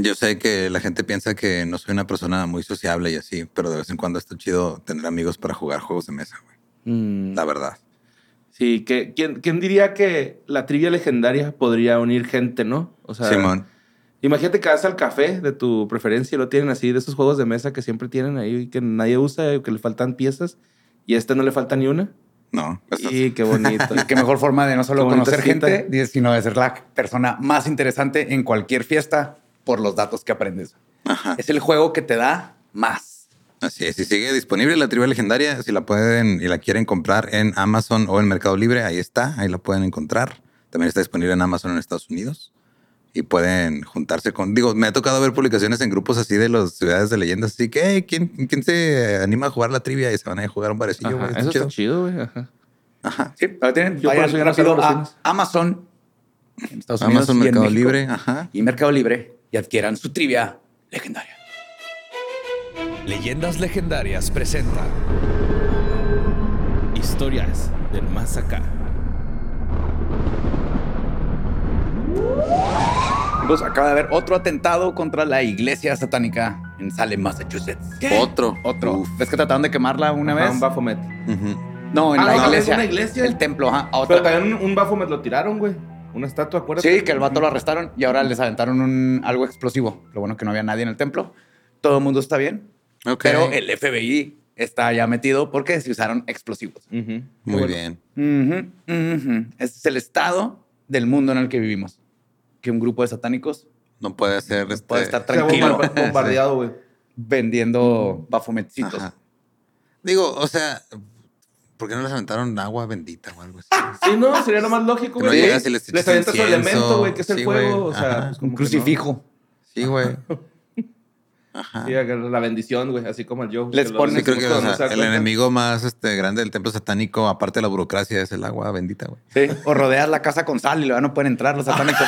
Yo sé que la gente piensa que no soy una persona muy sociable y así, pero de vez en cuando está chido tener amigos para jugar juegos de mesa, güey. La verdad. Sí, ¿quién diría que la trivia legendaria podría unir gente, no? O sea, Simón. imagínate que vas al café de tu preferencia y lo tienen así, de esos juegos de mesa que siempre tienen ahí y que nadie usa, que le faltan piezas, y a este no le falta ni una. No. Y qué bonito. Y qué mejor forma de no solo Qué bonita conocer cita. gente, sino de ser la persona más interesante en cualquier fiesta por los datos que aprendes. Ajá. Es el juego que te da más. Así es, si sigue disponible la trivia legendaria, si la pueden y la quieren comprar en Amazon o en Mercado Libre, ahí está, ahí la pueden encontrar. También está disponible en Amazon en Estados Unidos y pueden juntarse con, digo, me ha tocado ver publicaciones en grupos así de las ciudades de leyendas, así que, hey, ¿quién se anima a jugar la trivia? Y se van a ir a jugar un barecillo, Ajá, güey. eso está chido, güey. Ajá. Ajá. Sí, pero tienen, Yo por vayan eso ya no rápido salgo a a los cines. Amazon, en Estados Unidos Amazon, y en Mercado México. Libre, ajá. Y Mercado Libre y adquieran su trivia legendaria. Leyendas Legendarias presenta Historias del Más Acá. Amigos, acaba de haber otro atentado contra la iglesia satánica en Salem, Massachusetts. Otro. Otro. ¿Ves que trataron de quemarla una Ajá, vez? un Baphomet. Ujú. No, en Ah, la no, iglesia. es una iglesia. El templo, ajá. a Pero otra. también un Baphomet lo tiraron, güey. Una estatua, acuérdate. Sí, que el vato lo arrestaron y ahora les aventaron algo explosivo. Lo bueno que no había nadie en el templo. Todo el mundo está bien. Ok. Pero el FBI está ya metido porque se usaron explosivos. Ujú. Muy Bueno. bien. Este es el estado del mundo en el que vivimos. Que un grupo de satánicos No puede ser puede estar Se ha tranquilo bombardeado, güey. vendiendo bafometcitos. Ajá. Digo, o sea, ¿por qué no les aventaron agua bendita o algo así? Sí, no, sería lo más lógico, Que no güey. llegas y les echas avientas su incienso. elemento, güey, que es el Sí, fuego. güey. O sea, Ajá. pues como Un que no. crucifijo. Sí, güey. Ajá. Sí, la bendición, güey, así como el Joe. Les que lo ponen- Sí, creo decimos que cuando o no sea, se da el cuenta. enemigo más grande del templo satánico, aparte de la burocracia, es el agua bendita, güey. Sí. O rodeas la casa con sal y luego no pueden entrar los satánicos.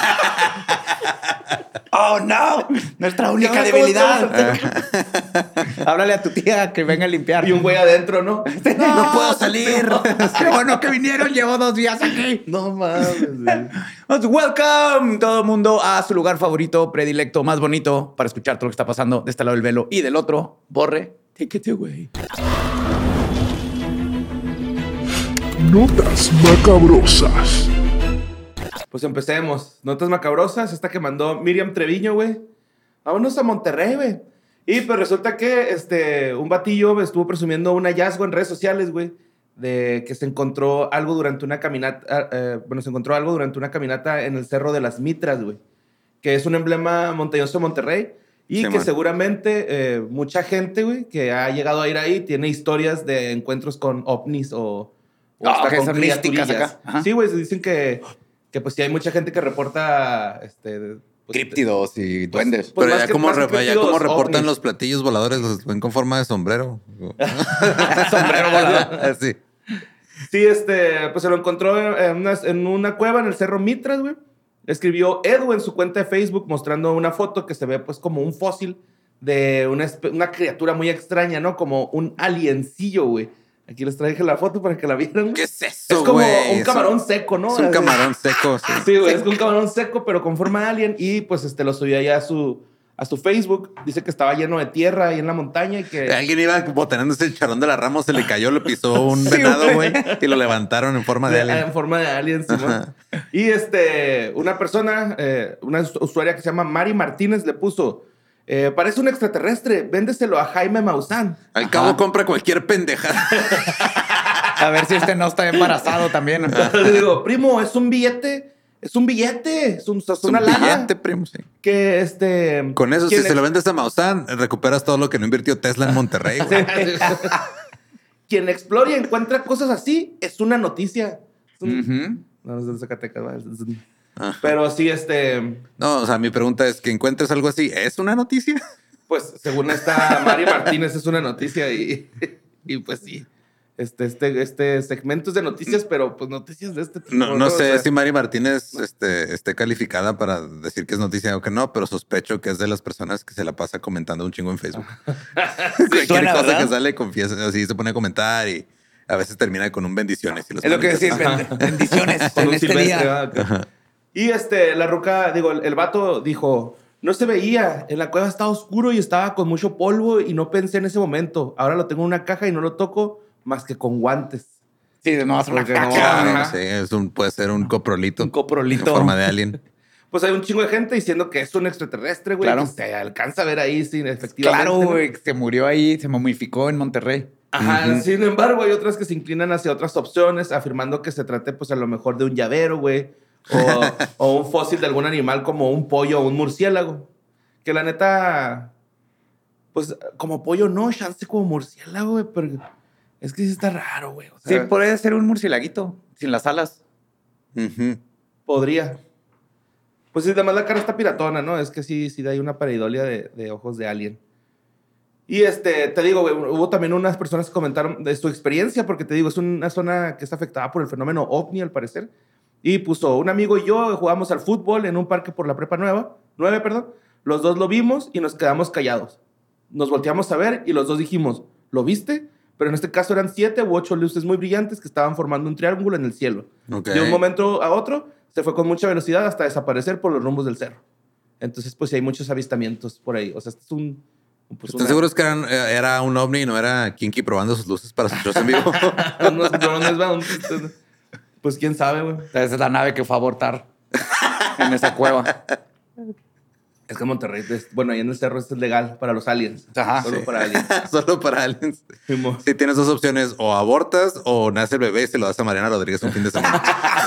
¡Oh, no! Nuestra única ¿cómo debilidad. Háblale a tu tía que venga a limpiar. Y un güey adentro, ¿no? ¡No puedo salir! ¡Qué bueno que vinieron! Llevo 2 días aquí. No mames, güey. Welcome todo el mundo a su lugar favorito, predilecto, más bonito para escuchar todo lo que está pasando de este lado del velo y del otro. Borre, take it away. Notas macabrosas. Pues empecemos. Notas macabrosas. Esta que mandó Miriam Treviño, güey. Vámonos a Monterrey, güey. Y pues resulta que un batillo estuvo presumiendo un hallazgo en redes sociales, güey, de que se encontró algo durante una caminata. Se encontró algo durante una caminata en el Cerro de las Mitras, güey, que es un emblema montañoso de Monterrey. Y Sí, que man. seguramente mucha gente, güey, que ha llegado a ir ahí tiene historias de encuentros con ovnis o hasta que con son místicas criaturillas. acá. Ajá. Sí, güey, se dicen que pues sí hay mucha gente que reporta pues, Críptidos y duendes. Pues Pero más ya que- como, más que ya críptidos, como reportan ovnis. los platillos voladores, los ven con forma de sombrero. Sombrero volador. Así. Sí, pues se lo encontró en una cueva en el Cerro Mitras, güey. Escribió Edu en su cuenta de Facebook mostrando una foto que se ve pues como un fósil de una criatura muy extraña, ¿no? Como un aliencillo, güey. Aquí les traje la foto para que la vieran. ¿Qué es eso, Es como güey? un camarón seco, ¿no? Es un camarón seco, sí. Sí, güey, es un camarón seco, pero con forma de alien. Y pues lo subió allá a su Facebook. Dice que estaba lleno de tierra ahí en la montaña y que... Alguien iba botanándose el charón de la rama, se le cayó, le pisó un venado, güey, y lo levantaron en forma de alien. En forma de alien, Simón. Ajá. Y una persona, una usuaria que se llama Mari Martínez le puso, parece un extraterrestre, véndeselo a Jaime Maussan. Al cabo compra cualquier pendejada. A ver si no está embarazado también. Le digo, primo, es un billete, es una Es un lana. billete, primo, sí. Que Con eso, si quien se lo vendes a Maussan, recuperas todo lo que no invirtió Tesla en Monterrey, güey. Quien explora y encuentra cosas así es una noticia. Ujú. No, es de Zacatecas, ¿vale? Ajá. Pero sí, No, o sea, mi pregunta es que encuentres algo así, ¿es una noticia? pues según esta Mari Martínez es una noticia y pues sí. Este segmento es de noticias, pero pues noticias de este tipo. No sé O sea, si Mari Martínez esté calificada para decir que es noticia o que no, pero sospecho que es de las personas que se la pasa comentando un chingo en Facebook. Cualquier suena, cosa ¿verdad? que sale, confiesa, así se pone a comentar y a veces termina con un bendiciones. Y los Es lo que decir, manitas. bendiciones con en un este silvestre, día. ¿verdad? Y la ruca, digo, el vato dijo, No se veía. En la cueva estaba oscuro y estaba con mucho polvo y no pensé en ese momento. Ahora lo tengo en una caja y no lo toco más que con guantes. Sí, no vas a una Porque no- caca. Ajá. Sí, puede ser un coprolito. Un coprolito. En forma de alien. Pues hay un chingo de gente diciendo que es un extraterrestre, güey. Claro. Que se alcanza a ver ahí, sí, efectivamente. Claro, ¿no? güey. Se murió ahí, se momificó en Monterrey. Ajá, sin embargo, hay otras que se inclinan hacia otras opciones, afirmando que se trate, pues, a lo mejor de un llavero, güey. O un fósil de algún animal como un pollo o un murciélago. Que la neta, pues, como pollo no, chance como murciélago, güey. Pero es que sí está raro, güey. O sea, Sí, puede ser un murcielaguito sin las alas. Ujú. podría. Pues sí, además la cara está piratona, ¿no? Es que sí hay una pareidolia de ojos de alien. Y te digo, güey, hubo también unas personas que comentaron de su experiencia, porque te digo, es una zona que está afectada por el fenómeno ovni, al parecer. Y puso, un amigo y yo jugamos al fútbol en un parque por la prepa 9, perdón. Los dos lo vimos y nos quedamos callados. Nos volteamos a ver y los dos dijimos, ¿lo viste? Pero en este caso eran 7 u 8 luces muy brillantes que estaban formando un triángulo en el cielo. Ok. De un momento a otro, se fue con mucha velocidad hasta desaparecer por los rumbos del cerro. Entonces, pues sí hay muchos avistamientos por ahí. O sea, este es un... Pues, ¿Están seguros que era un ovni y no era Kinky probando sus luces para sus shows en vivo? unos drones, ¿va? Pues quién sabe, güey. Esa es la nave que fue a abortar en esa cueva. Es que Monterrey, bueno, ahí en el cerro esto es legal para los aliens. Ajá, Solo sí. para aliens. Solo para aliens. Simón. Si tienes dos opciones, o abortas o nace el bebé y se lo das a Mariana Rodríguez un fin de semana.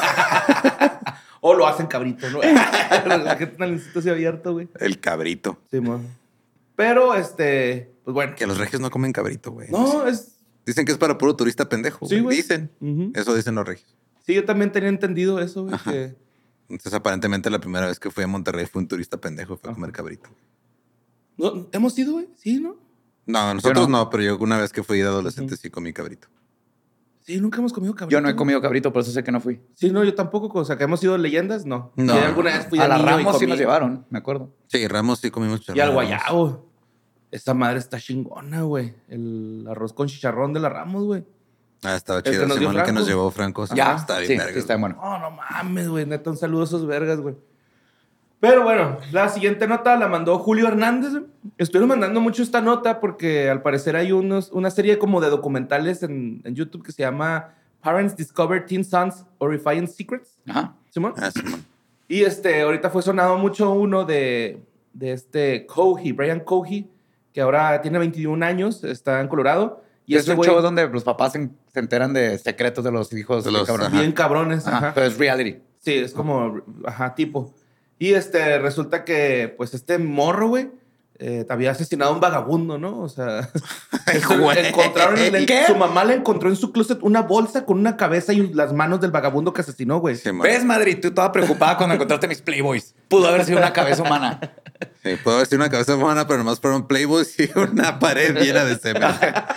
O lo hacen cabrito, ¿no? La gente en el instituto se ha abierto, güey. El cabrito. Simón. Pero, pues bueno. Que los regios no comen cabrito, güey. No, es... Dicen que es para puro turista pendejo. Sí, güey. Dicen. Ujú. Eso dicen los regios. Sí, yo también tenía entendido eso, güey. Que... Entonces, aparentemente, la primera vez que fui a Monterrey fue un turista pendejo. Fue a comer cabrito. ¿No? ¿Hemos ido, güey? Sí, ¿no? No, nosotros Yo no. no, pero yo una vez que fui de adolescente sí comí cabrito. Sí, nunca hemos comido cabrito. Yo no he comido cabrito, por eso sé que no fui. Sí, no, yo tampoco. O sea, que hemos ido leyendas, no. No. Sí, alguna vez fui A la niño y Ramos sí comí. nos llevaron, me acuerdo. Sí, Ramos sí comimos Y al Ramos. guayabo. Esa madre está chingona, güey. El arroz con chicharrón de la Ramos, güey. Ah, estaba El que chido. nos dio Simón, el que Franco. nos llevó Franco. Sí, Ya, está bien sí, vergas, sí está güey. bueno. Oh, no mames, güey. Neta, un saludo a esos vergas, güey. Pero bueno, la siguiente nota la mandó Julio Hernández. Güey. Estuvieron mandando mucho esta nota porque al parecer hay una serie como de documentales en YouTube que se llama Parents Discover Teen Sons Horrifying Secrets. Ajá. ¿Simón? Ah, Simón. Y ahorita fue sonado mucho uno de Cohey, Brian Cohey, que ahora tiene 21 años, está en Colorado. Y Es este un güey, show donde los papás se enteran de secretos de los hijos De los- cabrones. ajá. bien cabrones. Ajá, Ajá. pero es reality. Sí, es como, ajá, tipo. Y resulta que, pues, morro, güey, había asesinado a un vagabundo, ¿no? O sea, güey. encontraron, ¿Qué? su mamá le encontró en su closet una bolsa con una cabeza y las manos del vagabundo que asesinó, güey. Simón. ¿Ves, Madrid? Tú toda preocupada cuando encontraste mis Playboys. Pudo haber sido una cabeza humana. Sí, puedo decir una cabeza humana, pero nomás fueron Playboy y una pared llena de semen.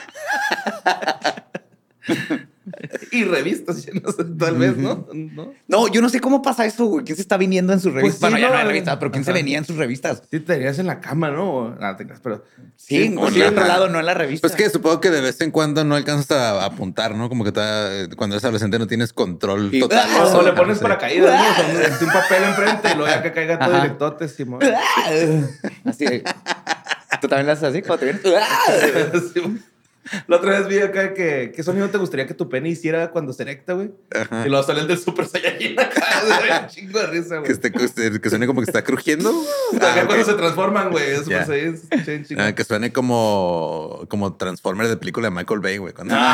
Y revistas, no sé, tal vez, ¿no? ¿No? No, yo no sé cómo pasa eso, güey. ¿Quién se está viniendo en sus revistas? Pues sí, Bueno, ya no hay no, revistas, pero ¿quién se ajá. venía en sus revistas? Sí, te tenías en la cama, ¿no? Nada, te creas, pero... Sí, Sí, sí, o en otro la- lado, no en la revista. Pues que supongo que de vez en cuando no alcanzas a apuntar, ¿no? Como que cuando eres adolescente no tienes control Y- total. Ah, O Eso, le pones sí. paracaídas, ¿no? O sea, un papel enfrente y luego ya que caiga todo Ajá. directote, Simón. Así. ¿Tú también lo haces así? ¿Cómo te vienes? Simón. La otra vez vi acá que ¿qué sonido te gustaría que tu pene hiciera cuando se erecta, güey? Ajá. Y luego sale el del Super Saiyajin acá, güey, un chingo de risa, güey. Que suene como que está crujiendo. Acá Ah, cuando ok. se transforman, güey, el Super Ya. Saiyajin se escucha bien chingón. Ah, que suene como Transformer de película de Michael Bay, güey. Cuando...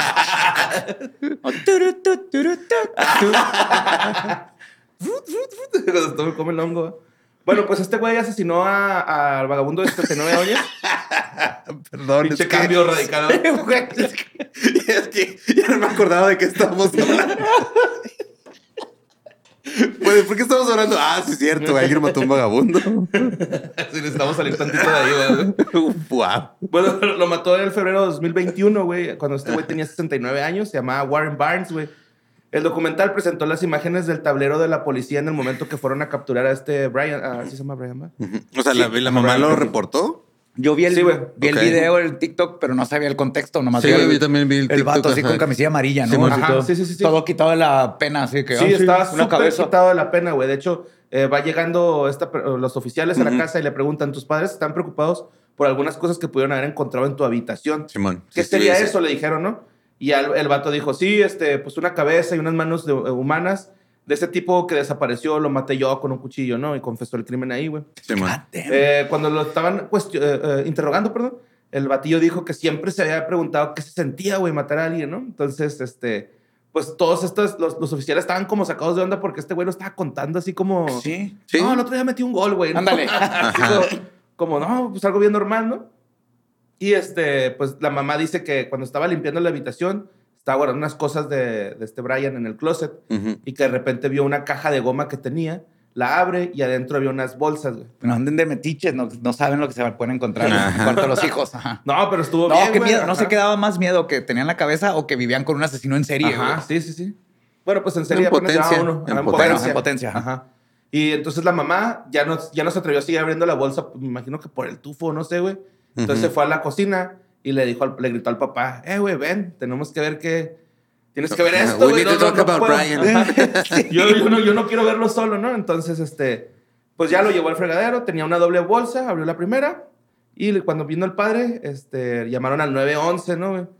O turu, tu, turu, tu. Cuando todo me come el hongo. Bueno, pues este güey asesinó al vagabundo de 79 años. Perdón, Pinche es que, cambio radical. es que ya no me acordaba de qué estábamos hablando. Pues, ¿por qué estamos hablando? Ah, sí es cierto, güey. Alguien mató a un vagabundo. Si necesitamos salir tantito de ahí, güey. Wow. Bueno, lo mató en el febrero de 2021, güey, cuando este güey tenía 69 años. Se llamaba Warren Barnes, güey. El documental presentó las imágenes del tablero de la policía en el momento que fueron a capturar a Brian. ¿Sí se llama Brian? ¿Va? O sea, la mamá Brian lo Cohey. reportó. Yo vi el, Sí, güey. vi Ok. el video, el TikTok, pero no sabía el contexto. Nomás Sí, vi yo también vi el el TikTok, vato así ajá. con camisilla amarilla, ¿no? Sí, Así ajá, todo, sí. todo quitado de la pena, así que... Sí, ah, estaba una súper cabeza. quitado de la pena, güey. De hecho, Va llegando los oficiales a la casa y le preguntan, ¿tus padres están preocupados por algunas cosas que pudieron haber encontrado en tu habitación? Simón. ¿Qué sería eso? Le dijeron, ¿no? Y el vato dijo, sí, pues una cabeza y unas manos humanas de ese tipo que desapareció, lo maté yo con un cuchillo, ¿no? Y confesó el crimen ahí, güey. Simón. Cuando lo estaban interrogando, perdón, el batillo dijo que siempre se había preguntado qué se sentía, güey, matar a alguien, ¿no? Entonces, pues todos los oficiales estaban como sacados de onda porque este güey lo estaba contando así como... Sí. No, el otro día metí un gol, güey. ¿no? Ándale. como, no, pues algo bien normal, ¿no? Y pues la mamá dice que cuando estaba limpiando la habitación, estaba guardando unas cosas de este Brian en el closet y que de repente vio una caja de goma que tenía, la abre y adentro había unas bolsas, güey. No anden de metiches, no saben lo que se pueden encontrar en el cuarto de los hijos. Ajá. No, pero estuvo No, bien, qué güey. miedo. ¿No Ajá. se quedaba más miedo que tenían la cabeza o que vivían con un asesino en serie? Ajá, güey? sí. Bueno, pues en serie En apenas potencia, llevaba uno. en Ajá, potencia. En potencia. Ajá. Y entonces la mamá ya no se atrevió a seguir abriendo la bolsa, me imagino que por el tufo, no sé, güey. Entonces se fue a la cocina y le gritó al papá, güey, ven, tenemos que ver tienes que ver esto, We güey. need to talk about puedo". Brian. Ajá. yo no quiero verlo solo, ¿no? Entonces, pues ya lo llevó al fregadero, tenía una doble bolsa, abrió la primera y cuando vino el padre, llamaron al 911, ¿no, güey?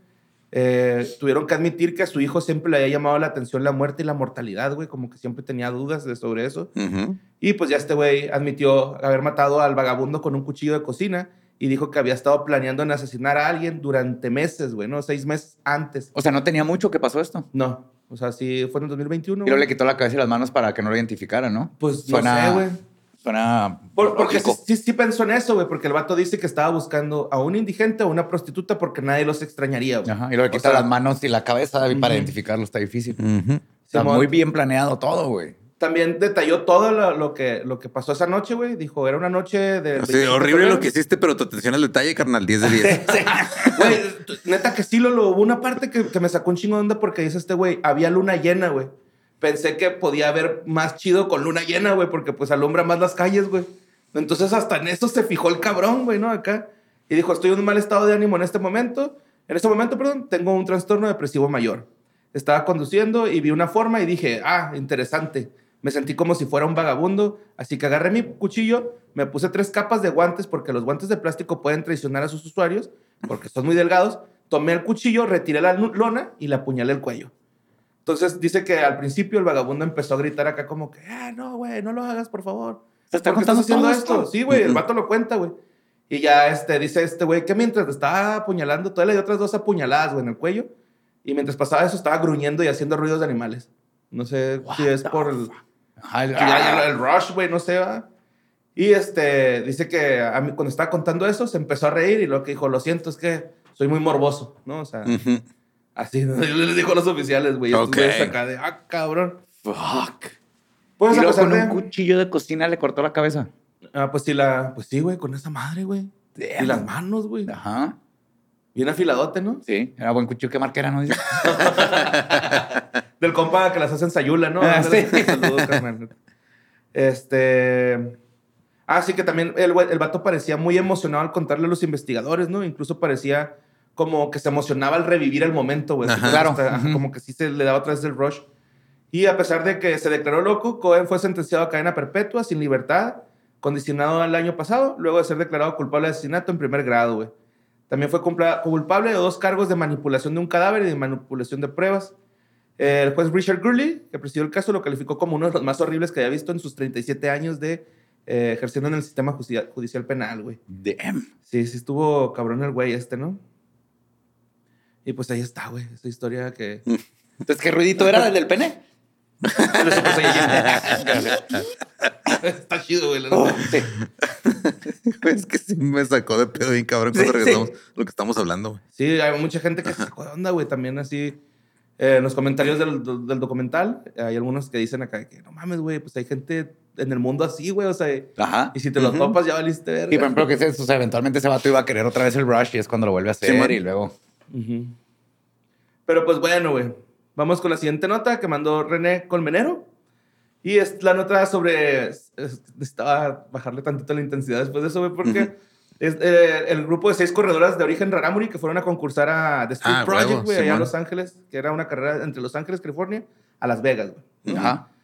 Tuvieron que admitir que a su hijo siempre le había llamado la atención la muerte y la mortalidad, güey, como que siempre tenía dudas sobre eso. Y pues ya este güey admitió haber matado al vagabundo con un cuchillo de cocina y dijo que había estado planeando en asesinar a alguien durante meses, güey, ¿no? 6 meses antes. O sea, no tenía mucho que pasó esto. No, o sea, sí fue en el 2021. Y luego güey. le quitó la cabeza y las manos para que no lo identificaran, ¿no? Pues no sé, güey. Suena Porque lógico. sí pensó en eso, güey, porque el vato dice que estaba buscando a un indigente o una prostituta porque nadie los extrañaría, güey. Ajá. Y luego le O quita sea, las manos y la cabeza y para identificarlo está difícil. Está Simón. muy bien planeado todo, güey. También detalló todo lo que pasó esa noche, güey. Dijo, era una noche de... Sí, horrible lo que hiciste, pero tu atención al detalle, carnal, 10 de 10. Güey, neta que sí, hubo una parte que me sacó un chingo de onda porque dice este güey, había luna llena, güey. Pensé que podía haber más chido con luna llena, güey, porque pues alumbra más las calles, güey. Entonces hasta en eso se fijó el cabrón, güey, ¿no? Acá. Y dijo, estoy en un mal estado de ánimo en este momento. En este momento, perdón, tengo un trastorno depresivo mayor. Estaba conduciendo y vi una forma y dije, interesante. Me sentí como si fuera un vagabundo, así que agarré mi cuchillo, me puse 3 capas de guantes porque los guantes de plástico pueden traicionar a sus usuarios porque son muy delgados. Tomé el cuchillo, retiré la lona y le apuñalé el cuello. Entonces dice que al principio el vagabundo empezó a gritar acá como que, no, güey, no lo hagas, por favor. ¿Te está ¿Por qué estás contando haciendo todo esto? esto? Sí, güey, el vato lo cuenta, güey. Y ya dice este güey que mientras estaba apuñalando, todavía le dio otras 2 apuñaladas, güey, en el cuello. Y mientras pasaba eso, estaba gruñendo y haciendo ruidos de animales. No sé si es por el... Ajá, Ya el rush, güey, no sé, ¿va? Y dice que a mí, cuando estaba contando eso, se empezó a reír y lo que dijo, lo siento, es que soy muy morboso, ¿no? O sea, así les dijo a los oficiales, güey. Ok. Estos acá de, cabrón. Fuck. Pues Y a luego pesar con de... un cuchillo de cocina le cortó la cabeza. Pues sí, güey, con esa madre, güey. Y las manos, güey. Ajá. Bien afiladote, ¿no? Sí, era buen cuchillo. ¿Qué marca era, no? Del compa que las hacen sayula, ¿no? Sí. Saludos, carnal. Sí que también el vato parecía muy emocionado al contarle a los investigadores, ¿no? Incluso parecía como que se emocionaba al revivir el momento, güey. Ajá. Claro. Como que sí se le daba otra vez el rush. Y a pesar de que se declaró loco, Cohen fue sentenciado a cadena perpetua, sin libertad, condicionado al año pasado, luego de ser declarado culpable de asesinato en primer grado, güey. También fue culpable de 2 cargos de manipulación de un cadáver y de manipulación de pruebas. El juez Richard Gurley, que presidió el caso, lo calificó como uno de los más horribles que había visto en sus 37 años de ejerciendo en el sistema judicial penal, güey. Damn. Sí, estuvo cabrón el güey ¿no? Y pues ahí está, güey, esa historia que... Entonces, ¿qué ruidito era el del pene? Está chido, güey. Sí. Es que sí me sacó de pedo bien cabrón cuando regresamos lo que estamos hablando, güey. Sí, hay mucha gente que se sacó de onda, güey, también así... en los comentarios del documental hay algunos que dicen acá que no mames, güey, pues hay gente en el mundo así, güey, o sea, Ajá. y si te lo topas ya valiste verga. Y por ejemplo, que o sea, eventualmente ese vato iba a querer otra vez el rush y es cuando lo vuelve a hacer man. y luego... Pero pues bueno, güey, vamos con la siguiente nota que mandó René Colmenero. Y es la nota sobre... Necesitaba bajarle tantito la intensidad después de eso, güey, porque es el grupo de 6 corredoras de origen rarámuri que fueron a concursar a The Street Project, güey, allá en Los Ángeles, que era una carrera entre Los Ángeles, California, a Las Vegas, güey. Ajá.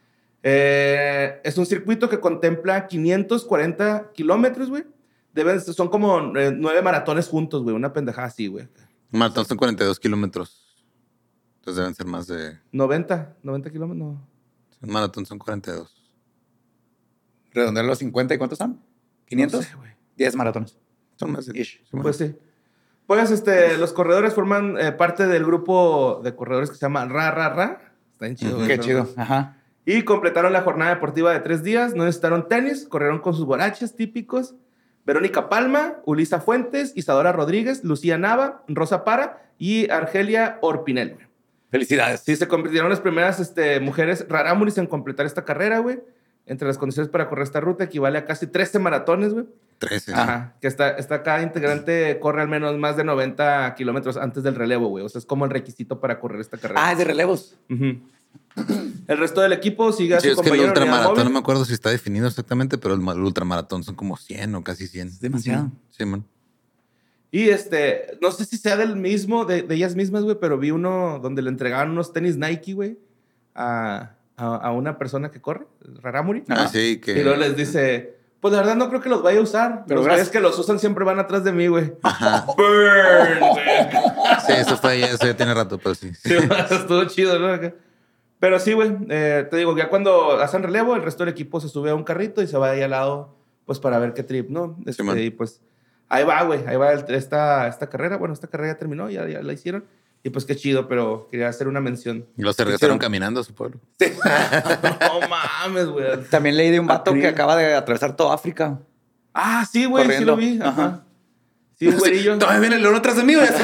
Es un circuito que contempla 540 kilómetros, güey. Son como 9 maratones juntos, güey. Una pendejada así, güey. Maratón son 42 kilómetros. Entonces deben ser más de... 90 kilómetros, no. Un maratón son 42. Redondear los 50 y ¿cuántos son? ¿500? No sé, güey. 10 maratones. Son más de... Ish. Sí, bueno. Pues sí. Pues los corredores forman parte del grupo de corredores que se llama Ra. Está bien chido, güey. Qué chido. Ajá. Y completaron la jornada deportiva de 3 días. No necesitaron tenis. Corrieron con sus guaraches típicos. Verónica Palma, Ulisa Fuentes, Isadora Rodríguez, Lucía Nava, Rosa Para y Argelia Orpinel, güey. Felicidades. Sí, se convirtieron las primeras mujeres rarámuris en completar esta carrera, güey. Entre las condiciones para correr esta ruta equivale a casi 13 maratones, güey. 13. Ajá. Que cada integrante corre al menos más de 90 kilómetros antes del relevo, güey. O sea, es como el requisito para correr esta carrera. Ah, es de relevos. Ujú. El resto del equipo sigue a Sí, su es que el compañero en unidad ultramaratón, no móvil. me acuerdo si está definido exactamente, pero el ultramaratón son como 100 o casi 100. Es demasiado. Sí, man. Y no sé si sea del mismo, de ellas mismas, güey, pero vi uno donde le entregaban unos tenis Nike, güey, a una persona que corre, Raramuri. Ah, sí, que... Y luego les dice, pues la verdad no creo que los vaya a usar. Pero Los gracias. güeyes que los usan siempre van atrás de mí, güey. Ajá. Burn, güey. Sí, eso ya tiene rato, pero sí. Sí, estuvo chido, ¿no? Pero sí, güey, te digo, ya cuando hacen relevo, el resto del equipo se sube a un carrito y se va ahí al lado, pues para ver qué trip, ¿no? man. Y pues ahí va, güey, ahí va esta carrera. Bueno, esta carrera ya terminó, ya la hicieron. Y pues qué chido, pero quería hacer una mención. Y los se regresaron caminando a su pueblo. No mames, güey. También leí de un vato que acaba de atravesar toda África. Ah, sí, güey, sí Corriendo. lo vi. Ajá. Ajá. Sí, un güerillo. Todavía viene el león atrás de mí, güey.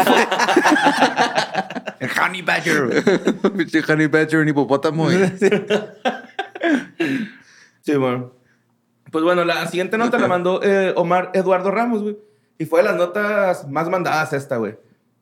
El Honey Badger. Pinche honey badger, un hipopótamo, güey. Sí, bueno. Pues bueno, la siguiente nota la mandó Omar Eduardo Ramos, güey. Y fue de las notas más mandadas esta, güey.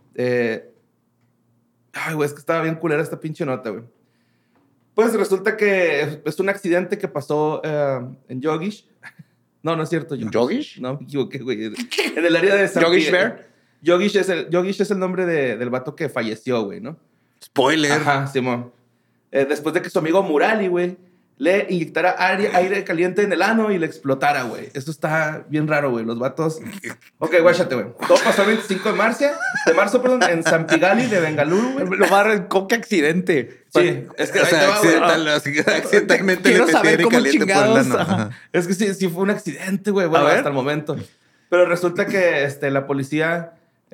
Ay, güey, es que estaba bien culera esta pinche nota, güey. Pues resulta que es un accidente que pasó en Yogish. No es cierto. ¿Yogish? No, me equivoqué, güey. En el área de San ¿Yogish Bear? Yogish es el nombre del vato que falleció, güey, ¿no? Spoiler. Ajá, Simón. Después de que su amigo Murali, güey, le inyectara aire caliente en el ano y le explotara, güey. Eso está bien raro, güey. Los vatos... Ok, guáchate, güey. Todo pasó el 25 de marzo, en San Pigali de Bengaluru, güey. Lo más ¿cómo que accidente? Sí, es que O ahí sea, te va, güey. accidentalmente Quiero le saber metí cómo caliente por el chingados, ano. ajá. Ajá. Es que sí fue un accidente, güey. Bueno, A ver. hasta el momento. Pero resulta que la policía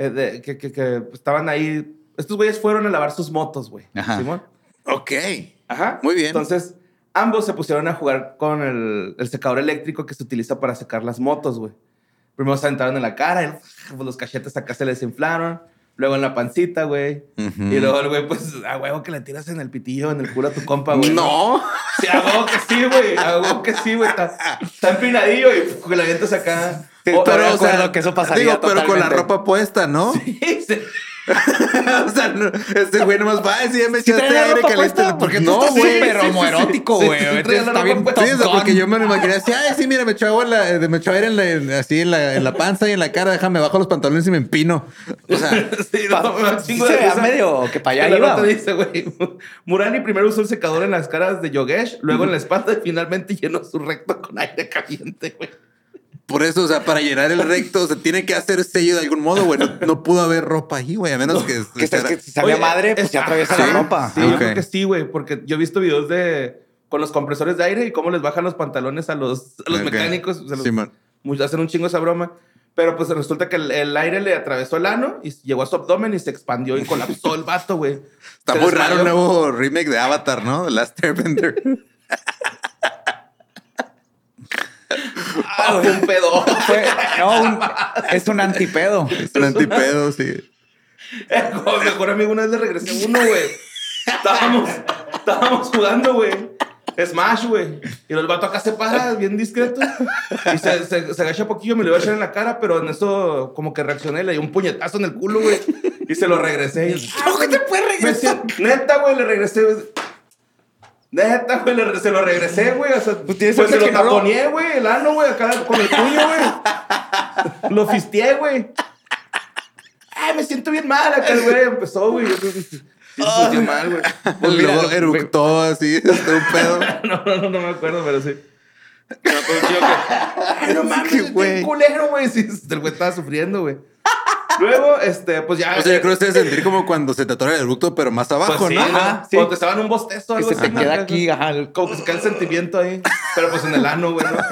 que estaban ahí... Estos güeyes fueron a lavar sus motos, güey. Ajá. Simón. Ok. Ajá. Muy bien. Entonces, ambos se pusieron a jugar con el secador eléctrico que se utiliza para secar las motos, güey. Primero se aventaron en la cara, y, pues, los cachetes acá se les inflaron. Luego en la pancita, güey. Ujú. Y luego el güey, pues, a huevo que le tiras en el pitillo, en el culo a tu compa, güey. No. Sí, a huevo que sí, güey. A huevo que sí, güey. Está empinadillo y que la avientas acá. Sí, O- pero, o o sea, sea, que eso pasaría Digo, pero con la totalmente. ropa puesta, ¿no? sí. O sea, no, este güey nomás va y ya me ¿Sí echaste trae la aire ropa caliente. puesta? Porque Tú no, estás güey. súper homoerótico, sí, güey. sí, Este trae la está ropa bien puesta. Sí, o sea, Top porque Gun. yo me lo imaginé así, ay, sí, mira, me echó agua me echó aire en la panza y en la cara, déjame bajo los pantalones y me empino. O sea, Sí, no, me da un Sí chingo se de veía risa. medio que para allá La iba. nota dice, güey, Murali primero usó el secador en las caras de Yogesh, luego en la espalda y finalmente llenó su recto con aire caliente, güey. por eso, o sea, para llenar el recto, se tiene que hacer sello de algún modo, güey. No pudo haber ropa ahí, güey, a menos que... Que si sabía Oye, madre, pues ya atraviesa la ropa. Sí, Ah, yo ok. creo que sí, güey, porque yo he visto videos con los compresores de aire y cómo les bajan los pantalones a los Ok. mecánicos. Sí, man. Hacen un chingo esa broma. Pero pues resulta que el aire le atravesó el ano y llegó a su abdomen y se expandió y colapsó el vato, güey. Está Se muy desmayó. raro un nuevo remake de Avatar, ¿no? The Last Airbender. Ah, fue un pedo. Es un antipedo. Es un antipedo, sí. Con mi mejor amigo una vez le regresé uno, güey. Estábamos jugando, güey. Smash, güey. Y el vato acá se para, bien discreto. Y se agacha poquillo, me lo iba a echar en la cara, pero en eso como que reaccioné, le di un puñetazo en el culo, güey. Y se lo regresé. Y, ¿Cómo que te puedes regresar? Neta, güey, le regresé, güey. Neta, güey, se lo regresé, güey. O sea, Pues tienes se que lo no lo- taponeé, güey, el ano, güey, acá con el puño, güey. Lo fisteé, güey. Ay, me siento bien mal acá, güey. Empezó, güey. Sí, se sintió mal, güey. Pues mira, Luego eructó así, un pedo. no me acuerdo, pero sí. Me acuerdo un tío que... Ay, no mames, Qué estoy güey. culero, güey. Sí, el güey estaba sufriendo, güey. Luego, pues ya... O sea, yo creo que ustedes sentir como cuando se te atora el eructo, pero más abajo, pues sí, ¿no? ¿no? Ajá, sí. Cuando te estaban en un bostezo o Que algo se así. te ¿no? queda aquí, ajá. Como que se cae el sentimiento ahí. Pero pues en el ano, güey, ¿no?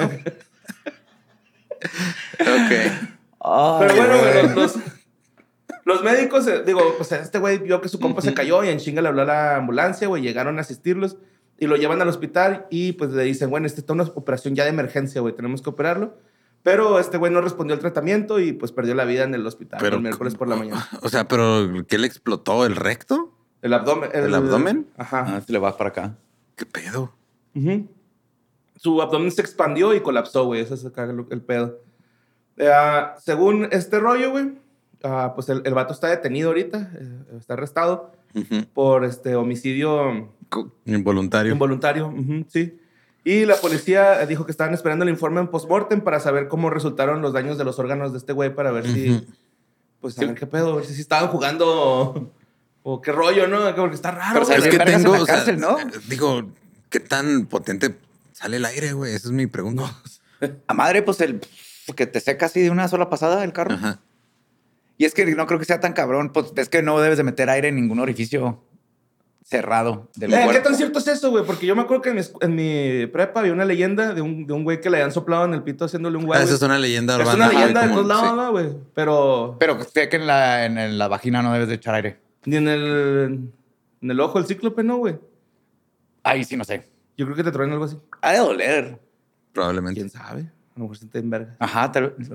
Ok. Pero bueno, güey, los médicos, digo, pues este güey vio que su compa se cayó y en chinga le habló a la ambulancia, güey. Llegaron a asistirlos y lo llevan al hospital y pues le dicen, bueno, esta es una operación ya de emergencia, güey. Tenemos que operarlo. Pero este güey no respondió al tratamiento y pues perdió la vida en el hospital Pero, el miércoles por la mañana. O sea, pero ¿qué le explotó? ¿El recto? El abdomen. ¿El abdomen? Ajá. Ah, se le va para acá. ¿Qué pedo? Ujú. Su abdomen se expandió y colapsó, güey. Eso es acá el pedo. Según este rollo, güey, pues el vato está detenido ahorita, está arrestado Ujú. por homicidio Involuntario. involuntario, ujú, sí. Y la policía dijo que estaban esperando el informe en postmortem para saber cómo resultaron los daños de los órganos de este güey para ver si, Ujú. pues, a ver qué pedo, a ver si estaban jugando o qué rollo, ¿no? Porque está raro. Pero, o sea, güey. Es que vergas en tengo, la o sea, cárcel, ¿no? digo, ¿qué tan potente sale el aire, güey? Esa es mi pregunta. A madre, pues que te seca así de una sola pasada el carro. Ajá. Y es que no creo que sea tan cabrón. Pues es que no debes de meter aire en ningún orificio cerrado del ¿Qué cuerpo. tan cierto es eso, güey? Porque yo me acuerdo que en mi prepa había una leyenda de un güey que le habían soplado en el pito haciéndole un Ah, güey. esa es una leyenda Es urbana. una muy leyenda de común, todos lados, sí. ¿no, güey? Pero Pero sé que en la vagina no debes de echar aire. ni en el ojo del cíclope, ¿no, güey? Ahí sí no sé. Yo creo que te traen algo así. Ha de doler. Probablemente. ¿Quién sabe? A lo mejor se te en verga. Ajá,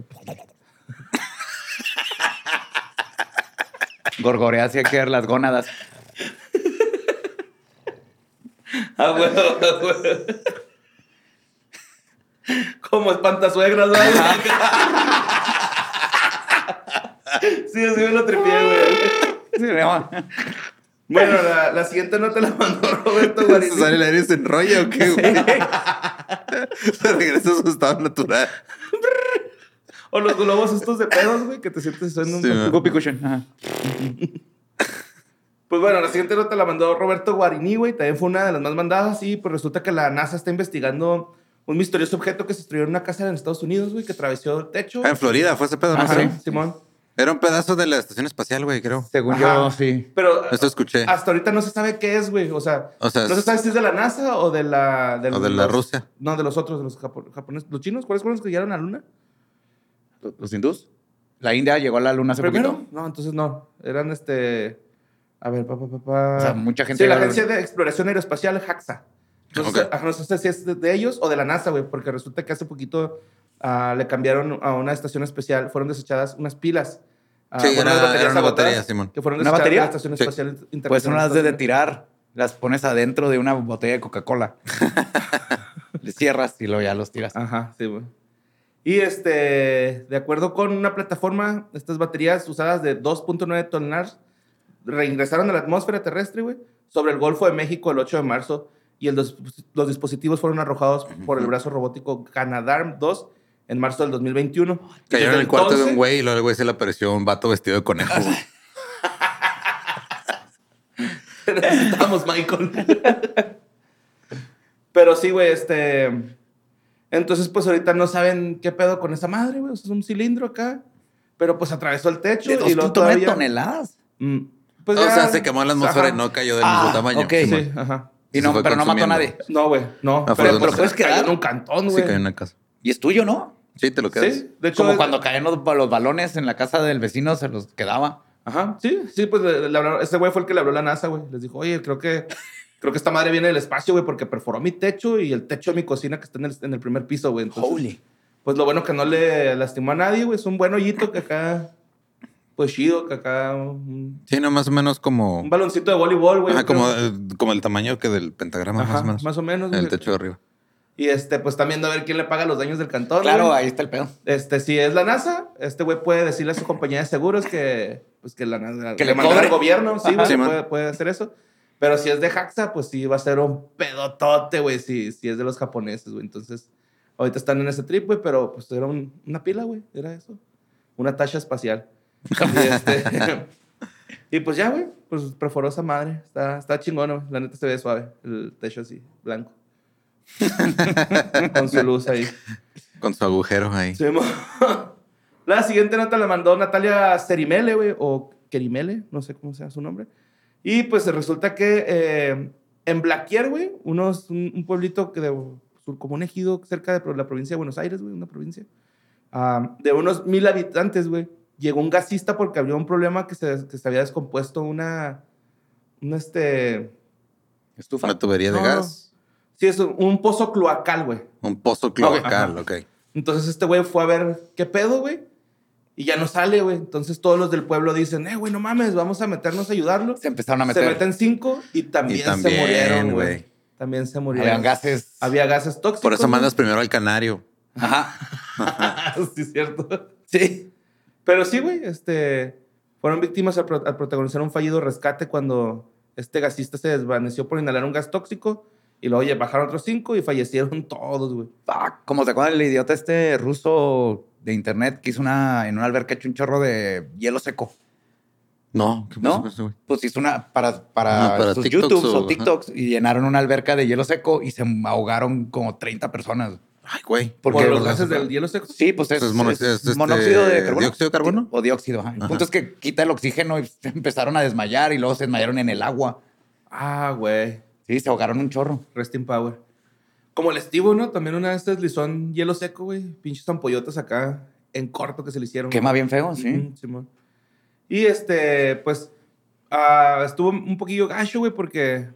Gorgorea hacía quedar las gónadas. Ah, güey, güey. Como espantasuegras, ¿no? Sí, así me lo tripié, güey. Sí, no. Bueno, la siguiente nota la mandó Roberto Guarini. ¿Se sale el aire y se enrolla o qué, güey? Se regresa a su estado natural. O los globos estos de pedos, güey, que te sientes en un... Sí, man. Whoopee cushion. Ajá. Pues bueno, la siguiente nota la mandó Roberto Guarini, güey. También fue una de las más mandadas y pues resulta que la NASA está investigando un misterioso objeto que se estrelló en una casa en Estados Unidos, güey, que atravesó el techo. Ah, en Florida fue ese pedo, ¿no? Ajá, Creo. Simón. Era un pedazo de la estación espacial, güey, creo. Según Ajá. yo, sí. Pero Eso escuché. hasta ahorita no se sabe qué es, güey. O sea, O sea, no se sabe si es de la NASA o de la... O de la Rusia. No, de los otros, de los japoneses. ¿Los chinos? ¿Cuáles fueron los que llegaron a la luna? ¿Los hindús? La India llegó a la luna hace ¿Primero? poquito. No, entonces no. Eran A ver, O sea, mucha gente Sí, la llegó a la Agencia de Exploración Aeroespacial, JAXA. Entonces, Ok. no sé si es de ellos o de la NASA, güey, porque resulta que hace poquito le cambiaron a una estación especial, fueron desechadas unas pilas. Sí, fueron unas baterías era una agotadas batería, Simón. Que fueron ¿Una desechadas batería? de la Estación Sí. Espacial Internacional. Pues son las de Estados Unidos. tirar. Las pones adentro de una botella de Coca-Cola. Le cierras y luego ya los tiras. Ajá, sí, güey. Y de acuerdo con una plataforma, estas baterías usadas de 2.9 toneladas reingresaron a la atmósfera terrestre, güey, sobre el Golfo de México el 8 de marzo y los dispositivos fueron arrojados por el brazo robótico Canadarm2 en marzo del 2021. Cayeron en Desde el cuarto de un entonces- güey y luego el güey se le apareció un vato vestido de conejo, güey. Necesitamos, Michael. Pero sí, güey, entonces, pues ahorita no saben qué pedo con esa madre, güey. O sea, es un cilindro acá. Pero pues atravesó el techo De y luego 2.9 todavía... toneladas. Pues O ya- sea, se quemó en la atmósfera Ajá. y no cayó del mismo tamaño. ok. Simón. Sí, ajá. Y Se no, fue pero no mató a consumiendo. nadie. No, güey, no. Ah, pero lo puedes quedar. cayó en un cantón, Sí, güey. cayó en una casa. Y es tuyo, ¿no? Sí, te lo quedas. Sí, de hecho... Como cuando caen los balones en la casa del vecino, se los quedaba. Ajá, sí, pues este güey fue el que le habló a la NASA, güey. Les dijo, oye, creo que esta madre viene del espacio, güey, porque perforó mi techo y el techo de mi cocina que está en el primer piso, güey. Entonces, Holy. pues lo bueno que no le lastimó a nadie, güey. Es un buen hoyito que acá, pues chido, que acá... Un Sí, no, más o menos como... baloncito de voleibol, güey. Ajá, yo creo. como el tamaño que del pentagrama, Ajá, más o menos. más o menos, En el güey. techo de arriba. Y pues también a ver quién le paga los daños del cantón, Claro, güey. ahí está el pedo. Si es la NASA, este güey puede decirle a su compañía de seguros que la NASA Que le mande cobre. al gobierno, sí, Ajá. güey, Sí, man. puede hacer eso. Pero si es de JAXA, pues sí va a ser un pedotote, güey, si es de los japoneses, güey. Entonces, ahorita están en ese trip, güey, pero pues era una pila, güey, era eso. Una tacha espacial. Y Y pues ya, güey, pues perforó esa madre. Está chingón, güey. La neta se ve suave. El techo así, blanco. Con su luz ahí. Con su agujero ahí. Sí, la siguiente nota la mandó Natalia Cerimele, güey, o Kerimele, no sé cómo sea su nombre. Y pues resulta que en Blaquier, güey, un pueblito como un ejido cerca de la provincia de Buenos Aires, güey, una provincia, de unos 1,000 habitantes, güey, llegó un gasista porque había un problema que se había descompuesto ¿Estufa? Una tubería de No, gas. Sí, es un pozo cloacal, güey. Un pozo cloacal, Ajá. ok. Entonces este güey fue a ver qué pedo, güey. Y ya no sale, güey. Entonces todos los del pueblo dicen, güey, no mames, vamos a meternos a ayudarlo. Se empezaron a meter. Se meten 5 y también se murieron, güey. También se murieron. Habían gases. Había gases tóxicos. Por eso mandas primero al canario. Ajá. Sí, es cierto. Sí. Pero sí, güey, fueron víctimas al protagonizar un fallido rescate cuando este gasista se desvaneció por inhalar un gas tóxico. Y luego bajaron otros 5 y fallecieron todos, güey. Fuck. Como se acuerdan el idiota ruso de internet que hizo en una alberca hecho un chorro de hielo seco. No, ¿qué ¿No? pasó con ese güey? Pues hizo una para sus TikToks YouTubes o o- TikToks y llenaron una alberca de hielo seco y se ahogaron como 30 personas. Ay, güey. Porque Por los gases del hielo seco. Sí, pues es, Es monóxido de carbono. ¿dióxido de carbono? O dióxido. Ajá. El punto es que quita el oxígeno y se empezaron a desmayar y luego se desmayaron en el agua. Ah, güey. Sí, se ahogaron un chorro. Rest in power. Como el Estivo, ¿no? También una vez deslizó en hielo seco, güey. Pinches ampollotas acá en corto que se le hicieron. Quema bien feo, sí. Ujú, Simón. Y pues, estuvo un poquillo gacho, güey, porque...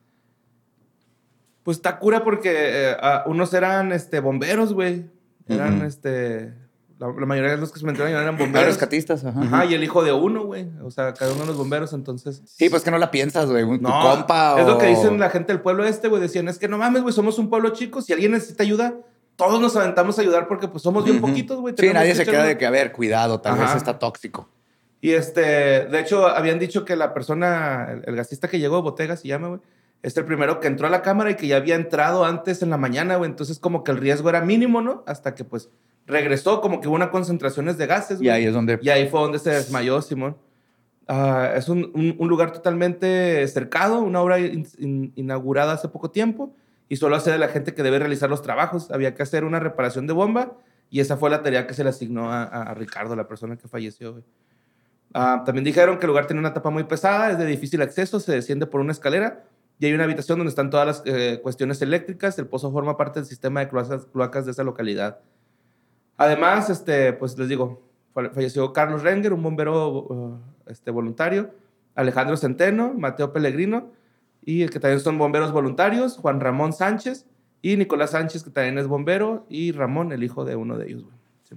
Pues está cura porque unos eran, bomberos, güey. Eran, la mayoría de los que se metieron eran Los bomberos. rescatistas, ajá. Ajá, y el hijo de uno, güey. O sea, cada uno de los bomberos, entonces... Sí, pues que no la piensas, güey. Tu No, compa es o... lo que dicen la gente del pueblo güey. Decían, es que no mames, güey, somos un pueblo chico. Si alguien necesita ayuda, todos nos aventamos a ayudar porque pues somos bien poquitos, güey. Sí, Tenemos nadie que se queda echarle- de que, a ver, cuidado, tal Ajá. vez está tóxico. Y de hecho, habían dicho que la persona, el gasista que llegó, Botega se llama, güey, es el primero que entró a la cámara y que ya había entrado antes en la mañana, güey. Entonces, como que el riesgo era mínimo, ¿no? Hasta que, pues, regresó, como que hubo una concentraciones de gases, güey. Y ahí es donde... Y ahí fue donde se desmayó, Simón. Es un lugar totalmente cercado, una obra inaugurada hace poco tiempo y solo hace de la gente que debe realizar los trabajos. Había que hacer una reparación de bomba y esa fue la tarea que se le asignó a Ricardo, la persona que falleció, güey. También dijeron que el lugar tiene una tapa muy pesada, es de difícil acceso, se desciende por una escalera y hay una habitación donde están todas las cuestiones eléctricas. El pozo forma parte del sistema de cloacas de esa localidad. Además, pues les digo, falleció Carlos Renger, un bombero voluntario, Alejandro Centeno, Mateo Pellegrino, y que también son bomberos voluntarios, Juan Ramón Sánchez y Nicolás Sánchez, que también es bombero, y Ramón, el hijo de uno de ellos, güey. Sí,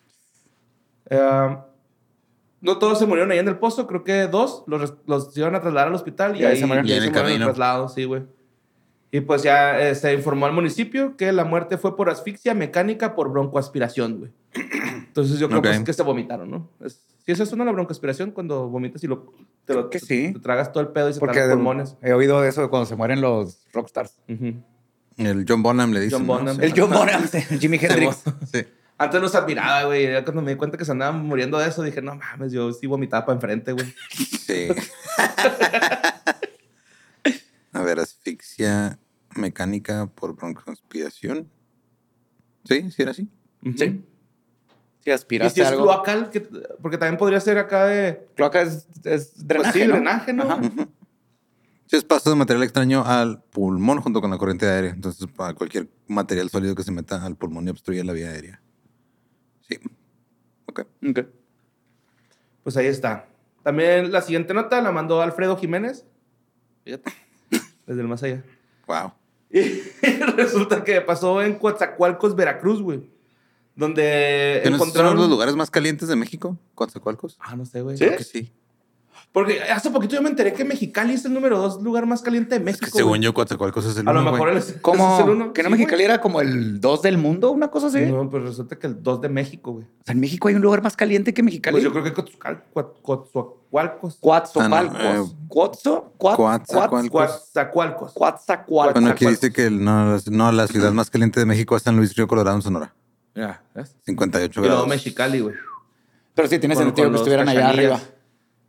no todos se murieron ahí en el pozo, creo que 2 los iban a trasladar al hospital y Y ahí ahí se murieron. y ahí Y en se el murieron en el camino. traslado, sí, güey. Y pues ya se informó al municipio que la muerte fue por asfixia mecánica por broncoaspiración, güey. Entonces yo creo Ok. pues, que se vomitaron, ¿no? Si es eso, ¿no? La broncoaspiración, cuando vomitas y Que sí. te tragas todo el pedo y se te Porque dan los pulmones. he oído de eso de cuando se mueren los rockstars. Ujú. El John Bonham le dice. John Bonham. El John Bonham, Jimi Hendrix. Sí. Antes los admiraba, güey. Ya cuando me di cuenta que se andaban muriendo de eso, dije, no mames, yo sí vomitaba para enfrente, güey. Sí. A ver, asfixia mecánica por broncoaspiración. Sí, sí era así. Ujú. Sí. Si Y aspiraste si es algo. cloacal, porque también podría ser acá de... Cloaca es drenaje, Pues sí, ¿no? drenaje, ¿no? Ajá. Sí, es paso de material extraño al pulmón junto con la corriente aérea. Entonces, para cualquier material sólido que se meta al pulmón y obstruya la vía aérea. Sí. Ok. Ok. Pues ahí está. También la siguiente nota la mandó Alfredo Jiménez. Fíjate. Desde el más allá. Wow. Y resulta que pasó en Coatzacoalcos, Veracruz, güey. Donde ¿Son encontraron... los lugares más calientes de México? ¿Coatzacoalcos? Ah, no sé, güey. ¿Sí? Creo que sí. Porque hace poquito yo me enteré que Mexicali es el número 2 lugar más caliente de México. Que según güey. yo, Coatzacoalcos es el A lo uno, mejor güey. ese es el ¿Cómo? uno. ¿Que no Sí, Mexicali era como el 2 del mundo? ¿Una cosa así? güey. No, pues resulta que el 2 de México, güey. O sea, en México hay un lugar más caliente que Mexicali. Pues yo creo que Coatzacoalcos. Coatzacoalcos. Coatzacoalcos. Coatzacoalcos. Bueno, aquí dice que la ciudad más caliente de México es San Luis Río Colorado, en Sonora. Ya, ¿ves? 58 Y luego grados. Mexicali, güey. Pero sí, tiene Con sentido que los estuvieran allá cachanillas. arriba.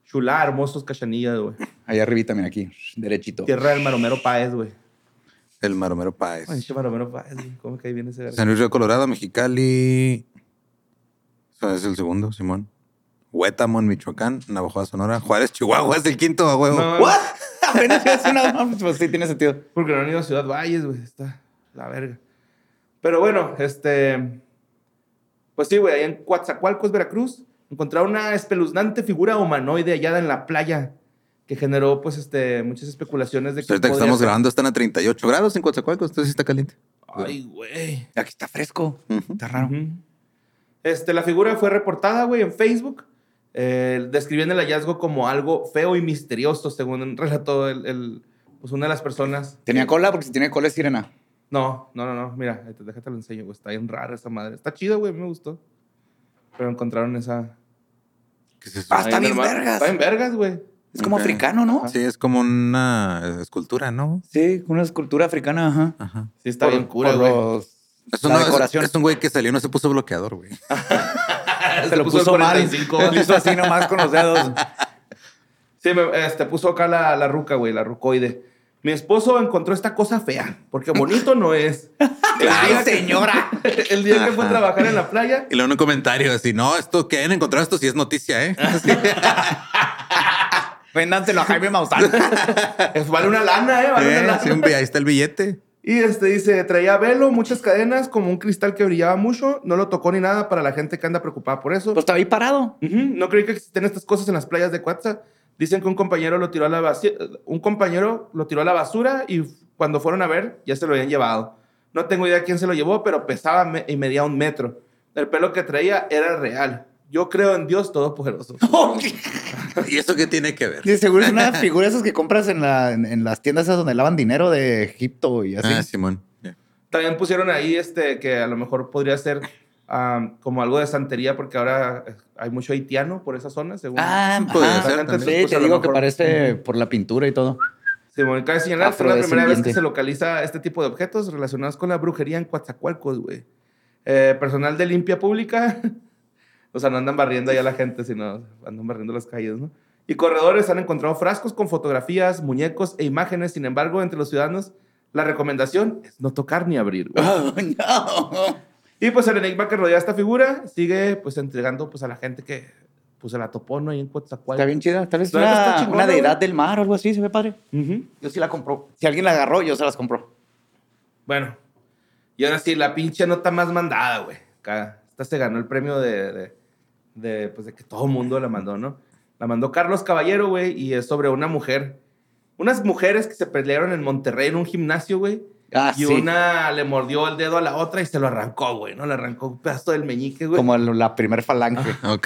Chulá, Hermosos, Cachanilla, güey. Ahí arribita también aquí, derechito. Tierra del Maromero Páez, güey. El Maromero Páez. Ay, che Maromero Páez, güey. ¿Cómo que ahí viene ese verga? San Luis Río Colorado, Mexicali. Eso es el segundo, Simón. Huétamo, Michoacán. Navajo, Sonora. Juárez, Chihuahua. Es el quinto, a huevo. No, ¿What? Apenas es una... Pues sí, tiene sentido. porque no han ido a Ciudad Valles, güey. Está la verga. Pero bueno, pues sí, güey. Ahí en Coatzacoalcos, Veracruz, encontraron una espeluznante figura humanoide hallada en la playa que generó, pues, muchas especulaciones de que Ahorita que podía estamos ser- grabando están a 38 grados en Coatzacoalcos. Entonces sí está caliente. Ay, güey. Aquí está fresco. Ujú. Está raro. Ujú. La figura fue reportada, güey, en Facebook. Describiendo el hallazgo como algo feo y misterioso, según relató pues una de las personas. ¿Tenía cola? Porque si tiene cola es sirena. No. Mira, déjate lo enseño, güey. Está bien rara esa madre. Está chido, güey. Me gustó. Pero encontraron esa... ¿Qué es eso? Ah, está ahí en bien el mar. vergas. Está bien vergas, güey. Es como Ok. africano, ¿no? Sí, es como una escultura, ¿no? Sí, una escultura africana, ajá. Ajá. Sí, está bien cura, güey. Eso La no, decoración. es un güey que salió y no se puso bloqueador, güey. Se lo puso mal. Lo hizo así nomás con los dedos. Sí, puso acá la ruca, güey, la rucoide. Mi esposo encontró esta cosa fea, porque bonito no es. ¡Ay, señora! El día que fue a Ajá. trabajar en la playa, Y luego en un comentario así, no, esto que han encontrado esto sí es noticia, ¿eh? Sí. Véndanselo a Jaime Maussan. vale una lana, ¿eh? Vale una lana. Sí, ahí está el billete. Y dice, traía velo, muchas cadenas, como un cristal que brillaba mucho. No lo tocó ni nada para la gente que anda preocupada por eso. Pues estaba ahí parado. Ujú. No creí que existen estas cosas en las playas de Coatza. Dicen que un compañero lo tiró a la basura y cuando fueron a ver, ya se lo habían llevado. No tengo idea quién se lo llevó, pero pesaba y medía 1 metro. El pelo que traía era real. Yo creo en Dios Todopoderoso. ¿Y eso qué tiene que ver? Sí, seguro es una figura esas que compras en las tiendas esas donde lavan dinero de Egipto y así. Ah, Simón. Yeah. También pusieron ahí que a lo mejor podría ser como algo de santería, porque ahora hay mucho haitiano por esa zona, según. puede ajá. ser Entonces, también. Sí, pues, te a lo digo que mejor- parece por la pintura y todo. Simón, cabe señalar que es la primera vez que Afrodescendiente. se localiza este tipo de objetos relacionados con la brujería en Coatzacoalcos, güey. Personal de limpia pública, o sea, no andan barriendo allá la gente, sino andan barriendo las calles, ¿no? Y corredores han encontrado frascos con fotografías, muñecos e imágenes. Sin embargo, entre los ciudadanos, la recomendación es no tocar ni abrir, güey. Oh, no. Y pues el enigma que rodea esta figura sigue pues entregando pues a la gente que pues se la topó, ¿no? Ahí en Coatzacoalcos. Está bien chida. Tal vez La neta está una chingona, deidad güey. del mar o algo así, se ve padre. Ujú. Yo sí la compro. Si alguien la agarró, yo se las compro. Bueno, y ahora sí, la pinche nota más mandada, güey. Acá, esta se ganó el premio pues de que todo el mundo la mandó, ¿no? La mandó Carlos Caballero, güey, y es sobre una mujer. Unas mujeres que se pelearon en Monterrey en un gimnasio, güey. Ah, Y sí. una le mordió el dedo a la otra y se lo arrancó, güey, ¿no? Le arrancó un pedazo del meñique, güey. Como la primer falange. Ok.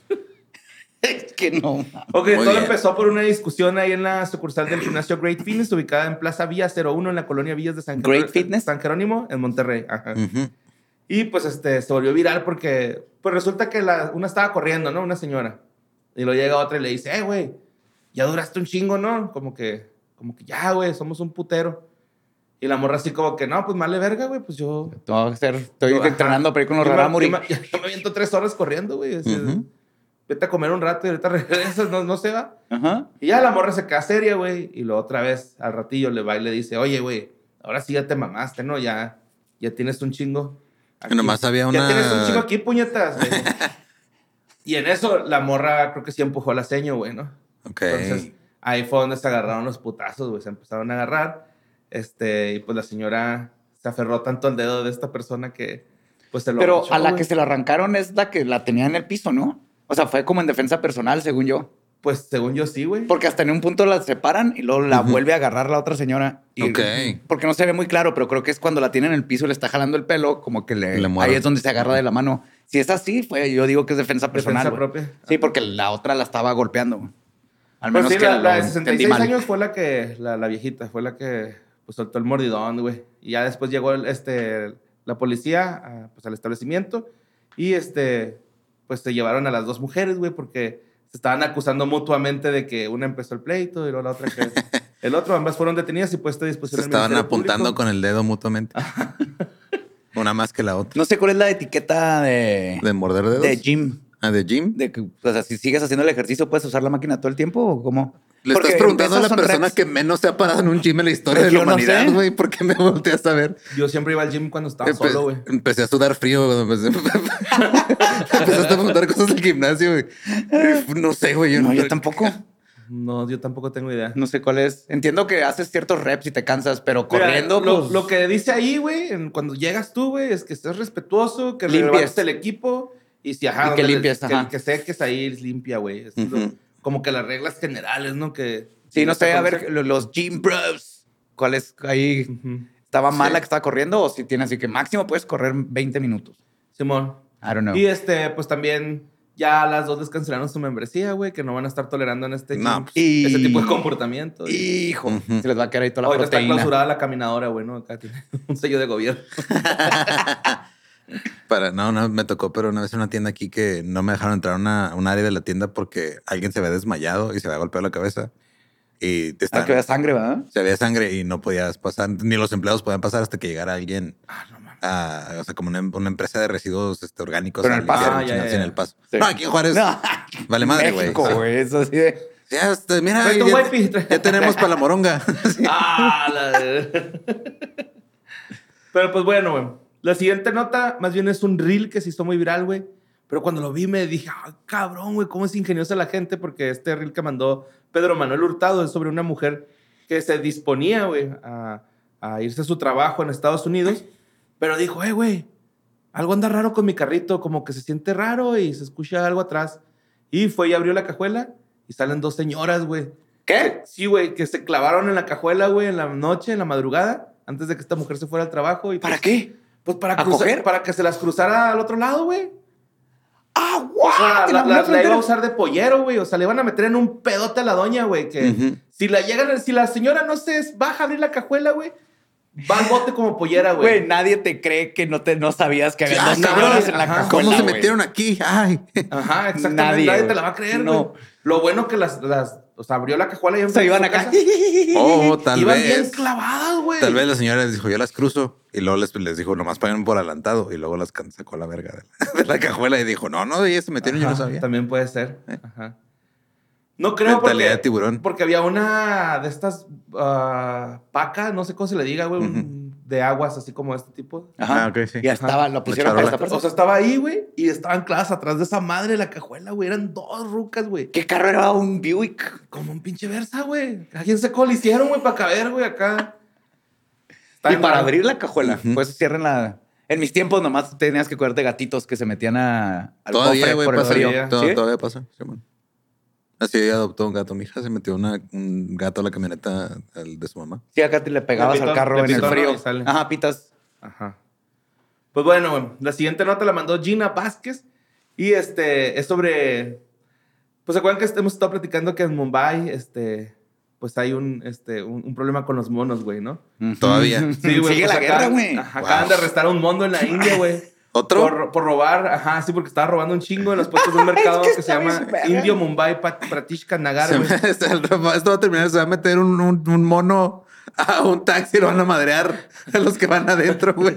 Es que no. Ok, Muy todo bien. empezó por una discusión ahí en la sucursal del gimnasio Great Fitness, ubicada en Plaza Villa 01, en la colonia Villas de San Great Fitness. San Jerónimo, en Monterrey. Ajá. Ujú. Y pues se volvió viral porque pues resulta que una estaba corriendo, ¿no? Una señora. Y luego llega otra y le dice, güey, ya duraste un chingo, ¿no? Como que ya, güey, somos un putero. Y la morra así como que, no, pues vale verga, güey, pues yo... Estoy Ajá. entrenando para ir con los Yo me- Raramuri. yo me aviento 3 horas corriendo, güey. Así, Ujú. vete a comer un rato y ahorita regresas, no se va. Ajá. Y ya la morra se queda seria, güey. Y luego otra vez, al ratillo, le va y le dice, oye, güey, ahora sí ya te mamaste, ¿no? Ya tienes un chingo. Que nomás había Ya una- tienes un chingo aquí, puñetas, güey. Y en eso, la morra creo que sí empujó la seño, güey, ¿no? Ok. Entonces, ahí fue donde se agarraron los putazos, güey. Se empezaron a agarrar. Y pues la señora se aferró tanto al dedo de esta persona que, pues, se lo Pero mochó, a la güey. que se la arrancaron es la que la tenía en el piso, ¿no? O sea, fue como en defensa personal, según yo. Pues, según yo, sí, güey. Porque hasta en un punto la separan y luego la Ujú. vuelve a agarrar la otra señora. Y, Ok. Porque no se ve muy claro, pero creo que es cuando la tiene en el piso y le está jalando el pelo, como que Le muerde. ahí es donde se agarra de la mano. Si es así, yo digo que es defensa personal. Defensa güey. propia. Sí, porque la otra la estaba golpeando. Güey. Al Pues menos sí, que la lo de entendí 66 mal. años fue la viejita, fue la que pues, soltó el mordidón, güey. Y ya después llegó la policía pues, al establecimiento y pues se llevaron a las 2 mujeres, güey, porque se estaban acusando mutuamente de que una empezó el pleito y luego la otra que el otro. Ambas fueron detenidas y puestas a disposición Se del estaban Ministerio apuntando Público. con el dedo mutuamente. Una más que la otra. No sé cuál es la etiqueta de ¿De morder dedos? Jim. ¿De gym? De que, o sea, si sigues haciendo el ejercicio, ¿puedes usar la máquina todo el tiempo o cómo? Le Porque estás preguntando a la esas son persona reps. que menos se ha parado en un gym en la historia Pues de la yo no humanidad, sé. güey. ¿Por qué me volteas a ver? Yo siempre iba al gym cuando estaba solo, güey. Empecé a sudar frío cuando empezaste a preguntar cosas del gimnasio, güey. No sé, güey. No, yo tampoco. No, yo tampoco tengo idea. No sé cuál es. Entiendo que haces ciertos reps y te cansas, pero Mira, corriendo, lo, pues... lo que dice ahí, güey, cuando llegas tú, güey, es que estés respetuoso, que Limpies. levantes el equipo y si, ajá, Y que donde limpies, que, ajá. que seques ahí limpia, güey. Es como que las reglas generales, ¿no? Que Sí, no sé, a conocer. ver, los gym bros. ¿Cuál es ahí? Ujú. ¿Estaba mala Sí. que estaba corriendo o si tiene así que máximo puedes correr 20 minutos? Simón. I don't know. Y pues también ya las dos les cancelaron su membresía, güey, que no van a estar tolerando en este No, gym pues, ese tipo de comportamiento. Hijo, Ujú. se les va a quedar ahí toda la Ahorita está proteína. clausurada la caminadora, güey, ¿no? Acá tiene un sello de gobierno. No, me tocó, pero una vez en una tienda aquí que no me dejaron entrar a un área de la tienda porque alguien se había desmayado y se había golpeado la cabeza. Y te Ah, que vea sangre, ¿verdad? se había sangre y no podías pasar, ni los empleados podían pasar hasta que llegara alguien No mames. o sea, como una empresa de residuos orgánicos. Pero a en El Paso. limpiar Ah, ya, chingados ya. en El Paso. Sí. No, aquí en Juárez. No. Vale madre, güey. México, güey. Eso así de... Ya, mira, Trae tu ya, wifi. ya tenemos para la moronga. Sí. Pero pues bueno, güey. La siguiente nota más bien es un reel que se hizo muy viral, güey. Pero cuando lo vi me dije, cabrón, güey, cómo es ingeniosa la gente. Porque este reel que mandó Pedro Manuel Hurtado es sobre una mujer que se disponía, güey, a irse a su trabajo en Estados Unidos. Pero dijo, güey, algo anda raro con mi carrito. Como que se siente raro y se escucha algo atrás. Y fue y abrió la cajuela y salen dos señoras, güey. ¿Qué? Sí, güey, que se clavaron en la cajuela, güey, en la noche, en la madrugada, antes de que esta mujer se fuera al trabajo. Y, ¿Para pues, qué? Pues para ¿A cruzar, coger? para que se las cruzara al otro lado, güey. ¡Ah, O guau! sea, ¿En la alguna iba a frontera? usar de pollero, güey. O sea, le iban a meter en un pedote a la doña, güey. Que Ujú. si la señora no se baja a abrir la cajuela, güey, va al bote como pollera, Güey, güey. nadie te cree que no sabías que había Ah, dos cabrón, cabrones en la ajá. cajuela, ¿Cómo se güey. metieron aquí? Ay. Ajá, exactamente. Nadie te la va a creer, No. güey. Lo bueno que o sea, abrió la cajuela y Se iban acá. Oh, tal Iban bien vez. clavadas, güey. Tal vez la señora les dijo, yo las cruzo. Y luego les dijo, nomás paguen por adelantado. Y luego las sacó la verga de la cajuela y dijo, no, ellas se metieron, yo no Ajá, sabía. También puede ser. Ajá. No creo Mentalidad porque, de tiburón. porque había una de estas paca, no sé cómo se le diga, güey, de aguas así como este tipo. Ajá. Ah, ok, sí. Ya estaba, lo pusieron para charola. esta O sea, estaba ahí, güey, y estaban clavadas atrás de esa madre de la cajuela, güey. Eran dos rucas, güey. ¿Qué carro era? ¿Un Buick? Como un pinche Versa, güey. ¿A quién se le hicieron, güey, para caber, güey, acá? Está Y bien para raro. abrir la cajuela, Ujú. pues cierren la... En mis tiempos nomás tenías que cuidar de gatitos que se metían al Todavía, cofre güey, por el pasa. frío. ¿Sí? Todavía pasa. Sí, bueno. Así adoptó un gato. Mi hija se metió un gato a la camioneta de su mamá. Sí, acá te le pegabas Le pitó- al carro le en el pitó, ¿no? frío. Y sale. Ajá, pitas. Ajá. Pues bueno, güey, la siguiente nota la mandó Gina Vázquez y es sobre, pues se acuerdan que hemos estado platicando que en Mumbai, pues hay un problema con los monos, güey, ¿no? Todavía. Sí, güey. Sigue pues la guerra, güey. Acaban de arrestar a un mono en la India, güey. ¿Otro? Por robar, ajá, sí, porque estaba robando un chingo en los puestos de un mercado que se está llama bien verga. Indio Mumbai Pratishka Nagar, güey. Esto va a terminar. Se va a meter un mono a un taxi y lo van a madrear a los que van adentro, güey.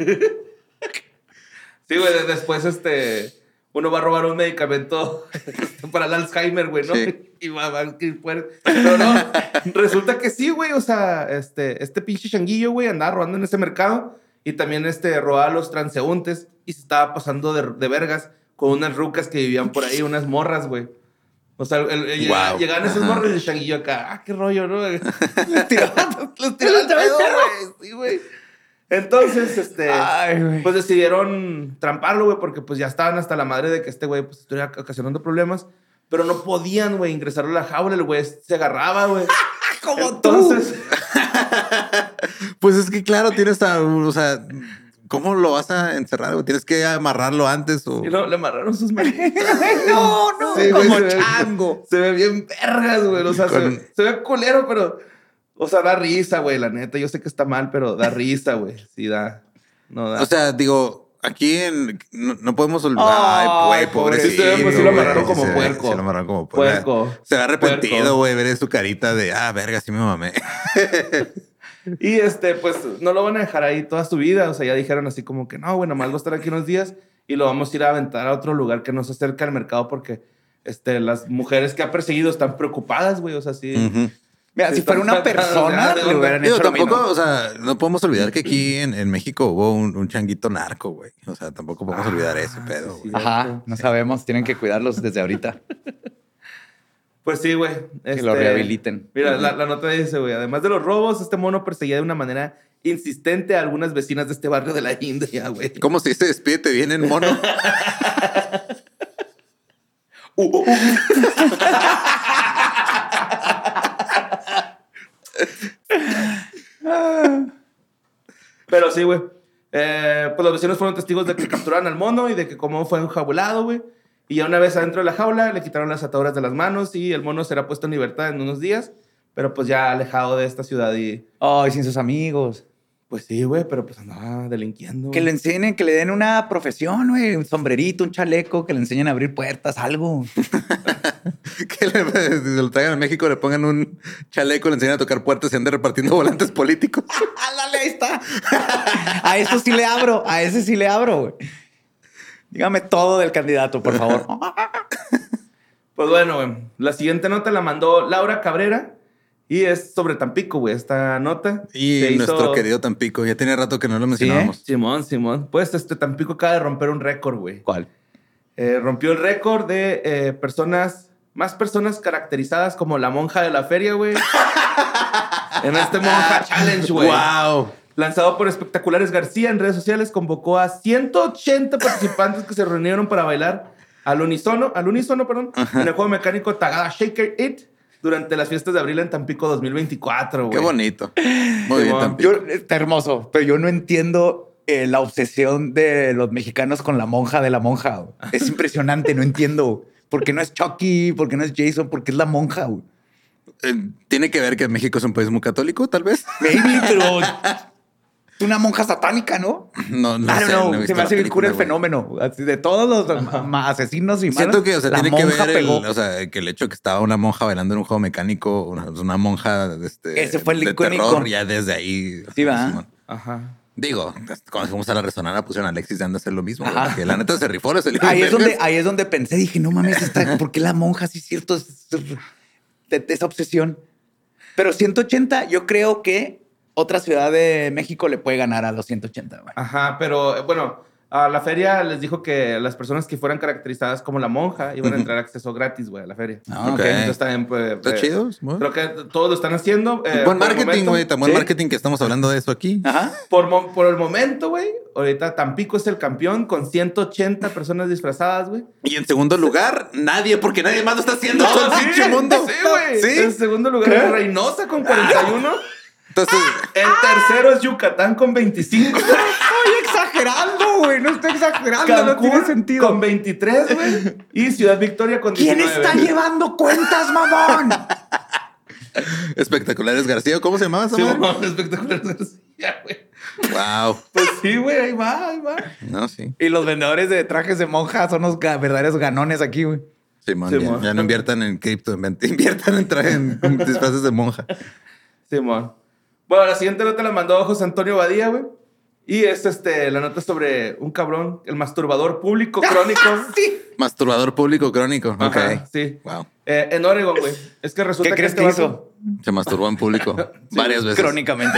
Sí, güey, después uno va a robar un medicamento para el Alzheimer, güey, ¿no? Sí. Y pero no, resulta que sí, güey, o sea, este pinche changuillo, güey, andaba robando en ese mercado y también robaba a los transeúntes y se estaba pasando de vergas con unas rucas que vivían por ahí, unas morras, güey. O sea, Wow. llegaban esos Ajá. morros y el changuillo acá, qué rollo, ¿no? Les tiraban el pedo, güey. Sí, güey. Entonces, Ay, güey. pues decidieron tramparlo, güey, porque pues ya estaban hasta la madre de que este güey pues estuviera ocasionando problemas, pero no podían, güey, ingresarlo a la jaula, el güey se agarraba, güey. Como Entonces, Pues es que, claro, tienes o sea, ¿cómo lo vas a encerrar, güey? Tienes que amarrarlo antes o... y no, le amarraron sus manitas. No, Sí, güey, como se ve- chango. Se ve bien vergas, güey. O sea, Con- se ve culero, pero... O sea, da risa, güey, la neta. Yo sé que está mal, pero da risa, güey. Sí, da. No da. O sea, digo, aquí no podemos olvidar. Ay, Ay, güey, pobrecito. pobrecito, pues sí lo güey. amarraron como Sí, puerco. Sí, lo amarraron como puerco. Puerco. Se ve arrepentido, Puerco. güey, ver su carita de, verga, sí me mamé. Y pues no lo van a dejar ahí toda su vida. O sea, ya dijeron así como que no, güey, nomás va a estar aquí unos días. y lo vamos a ir a aventar a otro lugar que no se acerca al mercado porque las mujeres que ha perseguido están preocupadas, güey. O sea, sí. Mira, sí si fuera una persona, le hubieran Digo, hecho lo tampoco, mismo. o sea, no podemos olvidar que aquí en México hubo un changuito narco, güey. O sea, tampoco podemos olvidar ese pedo, sí, güey. Ajá, no sabemos. Tienen que cuidarlos desde ahorita. Pues sí, güey. Que lo rehabiliten. Mira, la nota dice, güey, además de los robos, este mono perseguía de una manera insistente a algunas vecinas de este barrio de la India, güey. ¿Cómo se dice? Despídete bien en mono. Pero sí, güey. Pues los vecinos fueron testigos de que capturaron al mono y de que cómo fue enjaulado, güey. Y ya una vez adentro de la jaula, le quitaron las ataduras de las manos y el mono será puesto en libertad en unos días. Pero pues ya alejado de esta ciudad y... Ay, sin sus amigos. Pues sí, güey, pero pues andaba delinquiendo. Que le enseñen, que le den una profesión, güey. Un sombrerito, un chaleco, que le enseñen a abrir puertas, algo. Que se lo traigan a México, le pongan un chaleco, le enseñan a tocar puertas y ande repartiendo volantes políticos. ¡Ándale, ahí está! A eso sí le abro. A ese sí le abro, güey. Dígame todo del candidato, por favor. Pues bueno, güey. La siguiente nota la mandó Laura Cabrera y es sobre Tampico, güey, esta nota. Y Se nuestro hizo- querido Tampico. Ya tiene rato que no lo mencionábamos. Simón. Pues Tampico acaba de romper un récord, güey. ¿Cuál? Rompió el récord de más personas caracterizadas como la monja de la feria, güey. En este Monja Challenge, güey. ¡Wow! Lanzado por Espectaculares García en redes sociales, convocó a 180 participantes que se reunieron para bailar al unísono, en el juego mecánico Tagada Shaker It durante las fiestas de abril en Tampico 2024, güey. Qué bonito. Muy bien, Simón. Tampico. Está hermoso, pero yo no entiendo la obsesión de los mexicanos con la monja de la monja. Güey. Es impresionante, no entiendo. ¿Por qué no es Chucky? ¿Por qué no es Jason? ¿Por qué es la monja? Güey? Tiene que ver que México es un país muy católico, tal vez. Maybe, pero es una monja satánica, ¿no? No, no I don't sé, know. no he visto Se me la hace bien cool película, el güey. fenómeno. Así de todos los asesinos y malos, Siento que, o sea, la tiene que monja ver pegó. o sea, que el hecho de que estaba una monja bailando en un juego mecánico, una monja Ese fue el de icónico. terror, ya desde ahí. Sí, va. Simón. Ajá. Digo, cuando fuimos a la Resonana pusieron a Alexis de hacer lo mismo. Ajá. güey, que la neta se rifó. Ahí es donde pensé, dije, no mames, ¿por qué la monja? Sí, es cierto, esa obsesión. Pero 180, yo creo que otra ciudad de México le puede ganar a los 180. Güey. Ajá, pero bueno, a la feria les dijo que las personas que fueran caracterizadas como la monja iban a entrar acceso gratis, güey, a la feria. Ah, Ok. Entonces también, pues... Está chido. Simón. Creo que todos lo están haciendo. Buen por el marketing, momento. güey. Tan buen Sí. marketing que estamos hablando de eso aquí. Ajá. Por el momento, güey, ahorita Tampico es el campeón con 180 personas disfrazadas, güey. Y en segundo lugar, nadie, porque nadie más lo está haciendo en todo el pinche mundo. Sí, güey. Sí. En segundo lugar es Reynosa con 41. Entonces, El tercero es Yucatán con 25. Estoy exagerando, güey. No estoy exagerando. No tiene Cancún sentido. con 23, güey. Y Ciudad Victoria con ¿Quién 19. está llevando cuentas, mamón? Espectaculares García. ¿Cómo se llamaba esa Sí, madre? mamá, espectacular García, güey. Wow. Pues sí, güey, ahí va. No, sí. Y los vendedores de trajes de monja son los verdaderos ganones aquí, güey. Simón, Simón. ya no inviertan en cripto, inviertan en disfraces de monja. Simón. Bueno, la siguiente nota la mandó José Antonio Badía, güey. Y es la nota sobre un cabrón, el masturbador público crónico. Sí. Masturbador público crónico. Ok. Ajá, sí. Wow. En Oregon, güey. Es que resulta ¿Qué crees este que vato- hizo? Se masturbó en público varias veces. Crónicamente.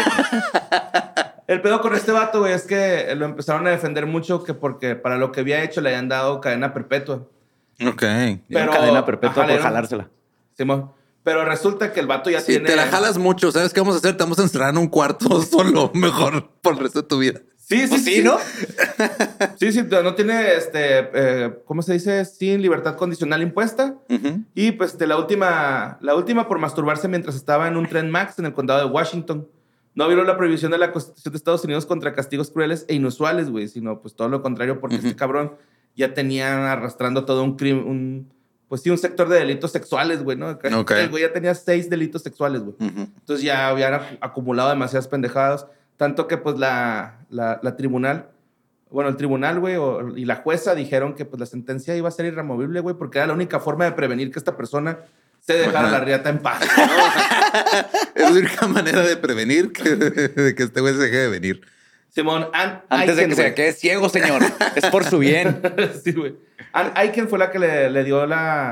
El pedo con este vato, güey, es que lo empezaron a defender mucho que porque para lo que había hecho le habían dado cadena perpetua. Ok. Pero- Cadena perpetua ajá, por le dieron- jalársela. Simón. Pero resulta que el vato ya Si tiene... te la jalas mucho, ¿sabes qué vamos a hacer? Te vamos a encerrar en un cuarto solo, mejor, por el resto de tu vida. Sí, Pues sí, ¿no? Sí, no tiene, ¿cómo se dice? Sin libertad condicional impuesta. Y pues la última por masturbarse mientras estaba en un tren Max en el condado de Washington. No violó la prohibición de la Constitución de Estados Unidos contra castigos crueles e inusuales, güey, sino pues todo lo contrario, porque este cabrón ya tenía arrastrando todo un crimen, pues sí, un sector de delitos sexuales, güey, ¿no? Ok. El güey ya tenía 6 delitos sexuales, güey. Entonces ya habían acumulado demasiadas pendejadas, tanto que pues el tribunal, güey, y la jueza dijeron que pues la sentencia iba a ser irremovible, güey, porque era la única forma de prevenir que esta persona se dejara la riata en paz, ¿no? Es la única manera de prevenir de que este güey se deje de venir. Simón, Ann Antes de Aiken, que se güey. quede ciego, señor. Es por su bien. Sí, güey. Ann Aiken fue la que le dio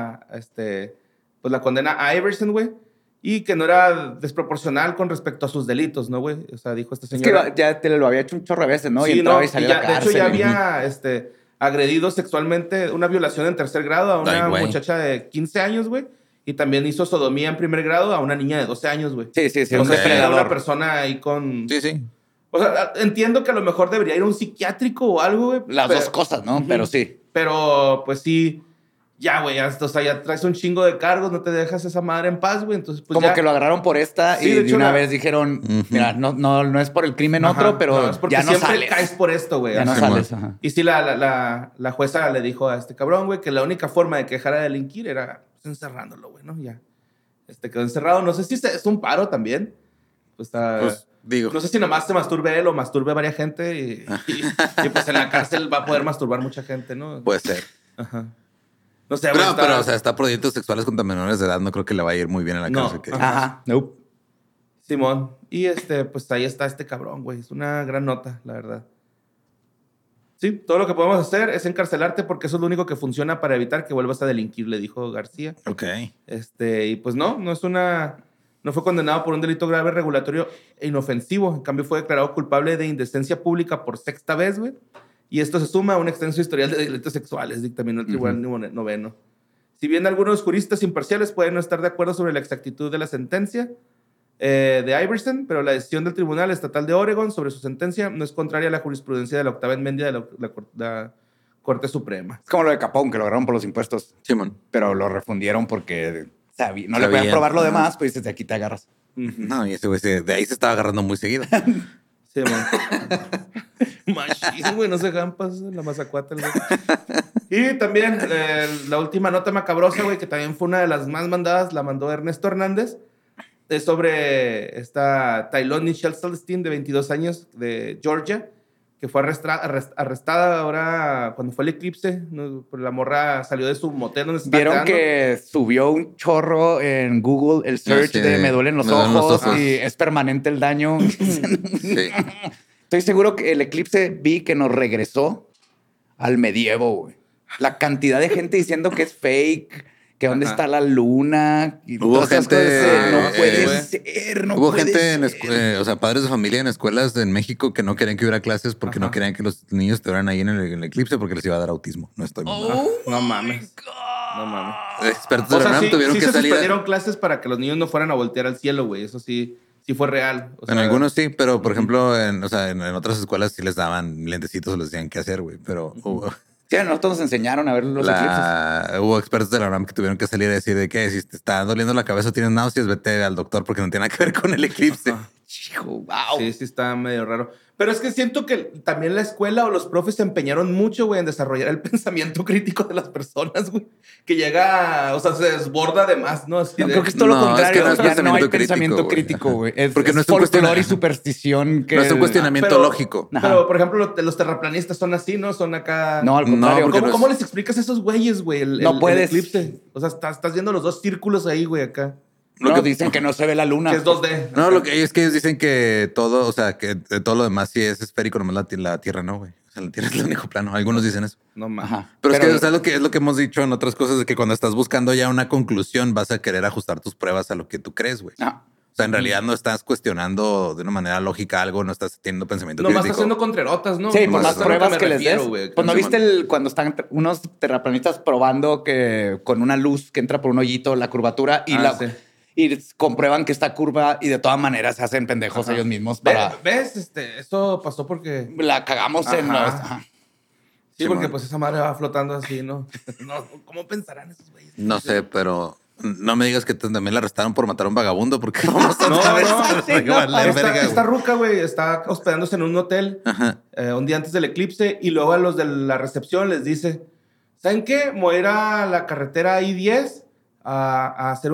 pues la condena a Iverson, güey. Y que no era desproporcional con respecto a sus delitos, ¿no, güey? O sea, dijo esta Es señora. que ya te lo había hecho un chorro de veces, ¿no? Sí, y entraba no, y salía y a la de hecho, cárcel. ya había agredido sexualmente una violación en tercer grado a una Ay, güey. muchacha de 15 años, güey. Y también hizo sodomía en primer grado a una niña de 12 años, güey. Sí, sí, sí. O Un sea, era una depredador. persona ahí con... Sí, sí. O sea, entiendo que a lo mejor debería ir a un psiquiátrico o algo, güey. Las pero- dos cosas, ¿no? Ujú. Pero sí. Pero, pues sí, ya, güey, o sea, ya traes un chingo de cargos, no te dejas esa madre en paz, güey. Entonces, pues Como ya... que lo agarraron por esta Sí, y de de hecho, una la- vez dijeron, mira, no es por el crimen Ajá, otro, pero es porque ya no siempre sales. caes por esto, güey. Ya no Ajá. sales. Ajá. Y sí, la jueza le dijo a este cabrón, güey, que la única forma de que dejara de delinquir era pues, encerrándolo, güey, ¿no? Ya. Quedó encerrado. No sé si es un paro también. Pues, Pues digo. no sé si nomás se masturbe él o masturbe a varias gente y, pues en la cárcel va a poder masturbar mucha gente, ¿no? Puede ser. Ajá. No sé, güey. Pero, o sea, está por delitos sexuales contra menores de edad. No creo que le vaya a ir muy bien en la No. cárcel. que- Ajá. Ajá. Nope. Simón. Y pues ahí está este cabrón, güey. Es una gran nota, la verdad. Sí, todo lo que podemos hacer es encarcelarte porque eso es lo único que funciona para evitar que vuelvas a delinquir, le dijo García. Ok. Y pues no fue condenado por un delito grave, regulatorio e inofensivo. En cambio, fue declarado culpable de indecencia pública por sexta vez, güey. Y esto se suma a un extenso historial de delitos sexuales, dictaminó el Tribunal Noveno. Si bien algunos juristas imparciales pueden no estar de acuerdo sobre la exactitud de la sentencia de Iverson, pero la decisión del Tribunal Estatal de Oregon sobre su sentencia no es contraria a la jurisprudencia de la octava enmienda de la Corte Suprema. Es como lo de Capón, que lo agarraron por los impuestos, Simón. pero lo refundieron porque no le Sabían. podían probar lo demás, pues dices, de aquí te agarras. No, y ese güey de ahí se estaba agarrando muy seguido. Sí, man. Machín, güey, no se jampas la mazacuata. Güey. Y también la última nota macabrosa, güey, que también fue una de las más mandadas, la mandó Ernesto Hernández. Es sobre esta Tylon Michelle Celestine, de 22 años, de Georgia, que fue arrestada ahora cuando fue el eclipse. ¿No? La morra salió de su motel donde se estaba Vieron quedando. que subió un chorro en Google el search sí, de me duelen los ojos y es permanente el daño. Sí. Estoy seguro que el eclipse vi que nos regresó al medievo, güey. La cantidad de gente diciendo que es fake, que dónde está la luna. Y Hubo todas esas gente, cosas. No puede güey. ser, no Hubo puede gente, ser. o sea, padres de familia en escuelas en México que no querían que hubiera clases porque no querían que los niños estuvieran ahí en el eclipse porque les iba a dar autismo. No estoy mal. No mames. No mames. Expertos O de la sea, UNAM sí, tuvieron sí que se salir. suspendieron clases para que los niños no fueran a voltear al cielo, güey. Eso sí fue real. O En sea, algunos sí, pero por ejemplo, en otras escuelas sí les daban lentecitos o les decían qué hacer, güey. Pero Sí, a nosotros nos enseñaron a ver los eclipses. hubo expertos de la UNAM que tuvieron que salir a decir de que si te está doliendo la cabeza o tienes náuseas, vete al doctor porque no tiene nada que ver con el eclipse. Wow. Sí, está medio raro. Pero es que siento que también la escuela o los profes se empeñaron mucho, güey, en desarrollar el pensamiento crítico de las personas, güey. Que llega, o sea, se desborda de más, ¿no? Así No, de- creo que es todo lo No, es contrario. que no es Ya no hay pensamiento pensamiento crítico, crítico, güey. Es, Porque no es un folclore y cuestionamiento. superstición que... No es un cuestionamiento pero- lógico. Ajá. Pero, por ejemplo, los terraplanistas son así, ¿no? Son acá... No, al No, contrario. porque ¿Cómo, no es- cómo les explicas a esos güeyes, güey? No puedes. El eclipse. O sea, estás viendo los dos círculos ahí, güey, acá. Lo No, que- dicen que no se ve la luna. Que es 2D. No, lo que es que ellos dicen que todo, o sea, que todo lo demás sí es esférico, nomás la Tierra no, güey. O sea, la Tierra es el único plano. Algunos dicen eso. No mames. Ajá. Pero es que o sea, es lo que hemos dicho en otras cosas, de que cuando estás buscando ya una conclusión, vas a querer ajustar tus pruebas a lo que tú crees, güey. Ah. O sea, en realidad no estás cuestionando de una manera lógica algo, no estás teniendo pensamiento Nomás crítico. estás haciendo contrerotas, ¿no? Sí, por Pues más es a lo pruebas me que les refiero, des. güey. Pues no Simón. viste cuando están unos terraplanistas probando que con una luz que entra por un hoyito la curvatura y Sí. y comprueban que está curva y de todas maneras se hacen pendejos ellos mismos para... ¿Ves? Eso pasó porque... La cagamos en Ajá. los... Ajá. Sí, Simón. porque pues esa madre va flotando así, ¿no? No, ¿cómo pensarán esos güeyes? No sé, pero no me digas que también la arrestaron por matar a un vagabundo, porque vamos a No, saber no, si va a valer verga, Esta güey. ruca, güey, está hospedándose en un hotel Ajá. un día antes del eclipse y luego a los de la recepción les dice, ¿saben qué? Me voy a ir a la carretera I-10 a hacer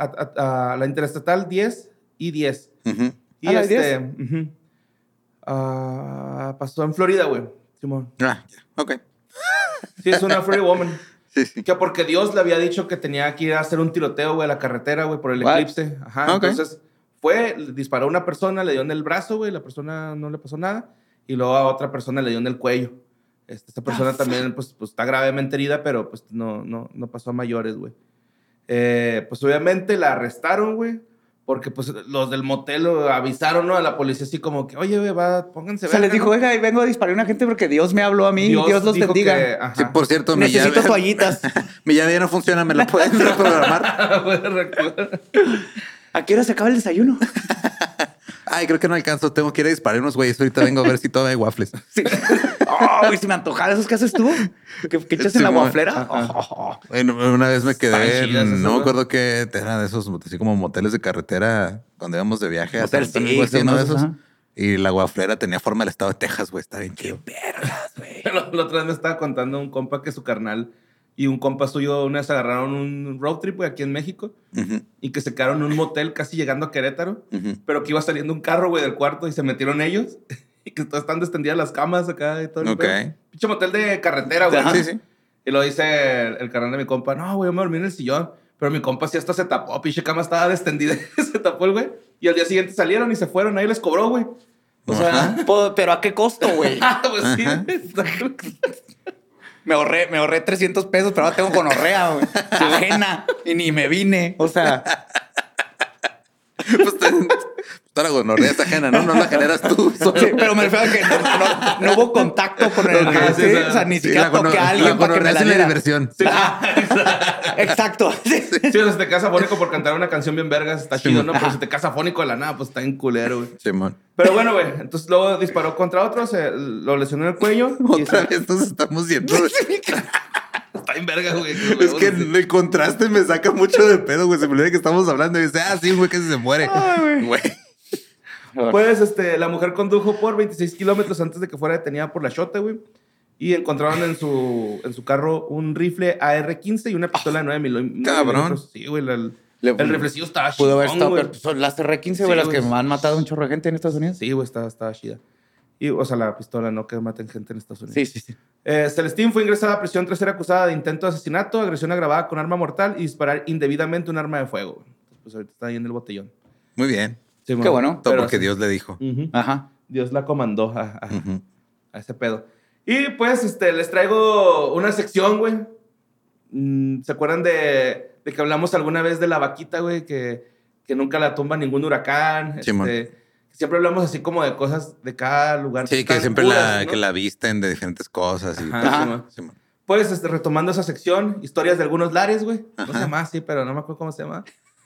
a la interestatal 10 y 10. Ujú. Y ¿A la I-10? ujú. Pasó en Florida, güey. Simón. Ah, ya. Ok. Sí, es una free woman. Sí, sí. Que porque Dios le había dicho que tenía que ir a hacer un tiroteo, güey, a la carretera, güey, por el What? eclipse. Ajá. Ok. Entonces fue, le disparó a una persona, le dio en el brazo, güey, la persona no le pasó nada. y luego a otra persona le dio en el cuello. Esta persona también pues está gravemente herida, pero pues no pasó a mayores, güey. Pues obviamente la arrestaron, güey. Porque pues los del motel lo avisaron, ¿no? A la policía así como que, oye, güey, pónganse. O sea, les dijo, oiga, y vengo a disparar a una gente porque Dios me habló a mí. Dios los bendiga. Sí, por cierto, necesito toallitas. Mi llave ya no funciona, ¿me la pueden reprogramar? Puede reactivar. ¿A qué hora se acaba el desayuno? Ay, creo que no alcanzo. Tengo que ir a disparar unos güeyes. Ahorita vengo a ver si todavía hay waffles. Sí. Oh, y si me antojara esos que haces tú. ¿Qué echas en la wafflera? Bueno, una vez me quedé chidas, no me acuerdo qué era de esos, así como moteles de carretera cuando íbamos de viaje. Motel San Antonio, Six, uno de esos, esos. ajá. Y la wafflera tenía forma del estado de Texas, güey. Está bien chido. Vergas, güey. La otra vez me estaba contando un compa que su carnal y un compa suyo una vez agarraron un road trip, güey, aquí en México. Y que se quedaron en un motel casi llegando a Querétaro. Pero que iba saliendo un carro, güey, del cuarto y se metieron ellos. Y que están extendidas las camas acá y todo. Ok. Pinche motel de carretera, güey. Sí, sí. Y lo dice el carnal de mi compa. No, güey, yo me dormí en el sillón. Pero mi compa sí hasta se tapó. Pinche cama estaba extendida. Se tapó el güey. Y al día siguiente salieron y se fueron. Ahí les cobró, güey. O sea... Pero ¿a qué costo, güey? Pues sí, güey. Me ahorré 300 pesos, pero ahora tengo gonorrea, güey. Ajena. Y ni me vine. O sea... Pues toda la gonorrea está ajena, ¿no? No la generas tú. Sí, pero me refiero a que no hubo contacto con el... Ajá, sí, o sea, ni siquiera toqué a alguien para que me la es la diera. diversión. Sí. Exacto. Sí. Sí, o sea, si te casas afónico por cantar una canción bien vergas, está chido, ¿no? Pero si te casas afónico de la nada, pues está en culero, güey. Simón. Pero bueno, güey. Entonces luego disparó contra otro, lo lesionó en el cuello. Y Otra vez nos estamos yendo. está en verga, güey. Es que el contraste me saca mucho de pedo, güey. Se me olvida que estamos hablando y dice, sí, güey, que se muere. Güey. Pues, la mujer condujo por 26 kilómetros antes de que fuera detenida por la shota, güey. Y encontraron en su carro un rifle AR-15 y una pistola de 9 milímetros. Cabrón. Sí, güey. El riflecillo estaba Pudo haber chingón, estado... güey. Pero son las R-15, Sí, güey, las que güey. han matado un chorro de gente en Estados Unidos. Sí, güey, estaba chida. Y, o sea, la pistola, no que maten gente en Estados Unidos. Sí. Celestín fue ingresada a prisión tras ser acusada de intento de asesinato, agresión agravada con arma mortal y disparar indebidamente un arma de fuego. Pues ahorita está ahí en el botellón. Muy bien. Sí, Qué bueno. Todo pero porque sí. Dios le dijo. Ujú. Ajá. Dios la comandó a Ujú. ese pedo. Y pues les traigo una sección, güey. ¿Se acuerdan de que hablamos alguna vez de la vaquita, güey? Que nunca la tumba ningún huracán. Simón. Siempre hablamos así como de cosas de cada lugar. Sí, que están siempre curas, ¿no? que la visten de diferentes cosas. Y, Ajá, pues, Simón. Pues retomando esa sección, historias de algunos lares, güey. No Ajá. se llama así, pero no me acuerdo cómo se llama.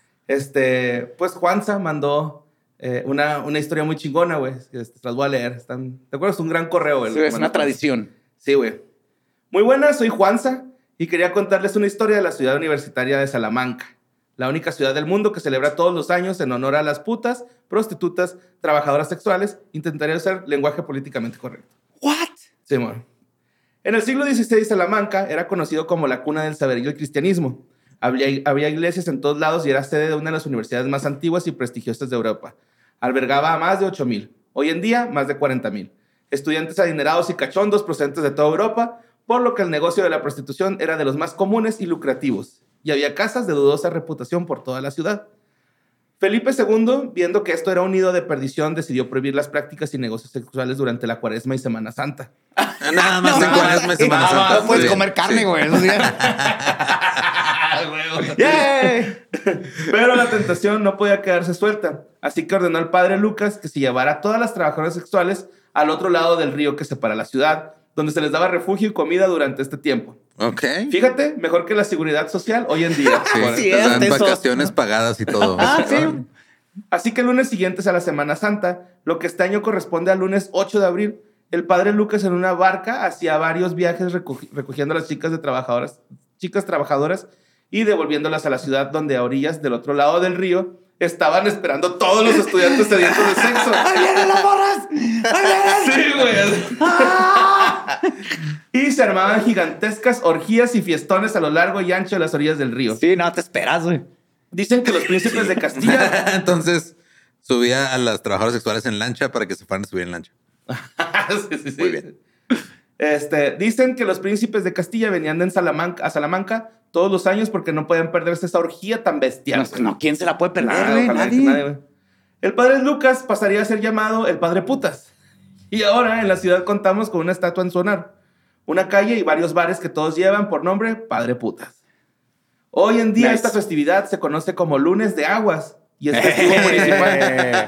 Pues Juanza mandó una historia muy chingona, güey. Las voy a leer. ¿Te acuerdas? Un gran correo, güey. Sí, es una tradición. Sí, güey. Muy buenas, soy Juanza y quería contarles una historia de la ciudad universitaria de Salamanca. La única ciudad del mundo que celebra todos los años en honor a las putas, prostitutas, trabajadoras sexuales. Intentaré usar lenguaje políticamente correcto. ¿What? Sí, bueno. En el siglo XVI, Salamanca era conocido como la cuna del saber y el cristianismo. Había iglesias en todos lados y era sede de una de las universidades más antiguas y prestigiosas de Europa. Albergaba a más de 8,000. Hoy en día, más de 40,000. Estudiantes adinerados y cachondos procedentes de toda Europa, por lo que el negocio de la prostitución era de los más comunes y lucrativos. Y había casas de dudosa reputación por toda la ciudad. Felipe II, viendo que esto era un nido de perdición, decidió prohibir las prácticas y negocios sexuales durante la Cuaresma y Semana Santa. Nada más en Cuaresma y Semana Santa. No puedes Sí. comer carne, güey. Esos días. ¡Yay! Pero la tentación no podía quedarse suelta, así que ordenó al padre Lucas que se llevara a todas las trabajadoras sexuales al otro lado del río que separa la ciudad, donde se les daba refugio y comida durante este tiempo. Ok. Fíjate, mejor que la seguridad social hoy en día. Sí, Sí, te dan eso. vacaciones pagadas y todo. Sí. Así que el lunes siguientes a la Semana Santa, lo que este año corresponde al lunes 8 de abril, el padre Lucas en una barca hacía varios viajes recogiendo a las chicas trabajadoras y devolviéndolas a la ciudad, donde a orillas del otro lado del río estaban esperando todos los estudiantes sedientos de sexo. ¡Ahí vienen las morras! ¡Ahí vienen! Sí, güey. Y se armaban gigantescas orgías y fiestones a lo largo y ancho de las orillas del río. Sí, no te esperas, güey. Dicen que los príncipes de Castilla... Entonces subía a las trabajadoras sexuales en lancha para que se fueran a subir en lancha. Sí. Muy bien. Dicen que los príncipes de Castilla venían a Salamanca todos los años porque no podían perderse esa orgía tan bestial. No, ¿quién se la puede perder, Nada, güey? ojalá que Nadie. nadie, güey. El padre Lucas pasaría a ser llamado el padre putas. Y ahora en la ciudad contamos con una estatua en su honor, una calle y varios bares que todos llevan por nombre Padre Putas. Hoy en día esta festividad se conoce como Lunes de Aguas y es festivo municipal.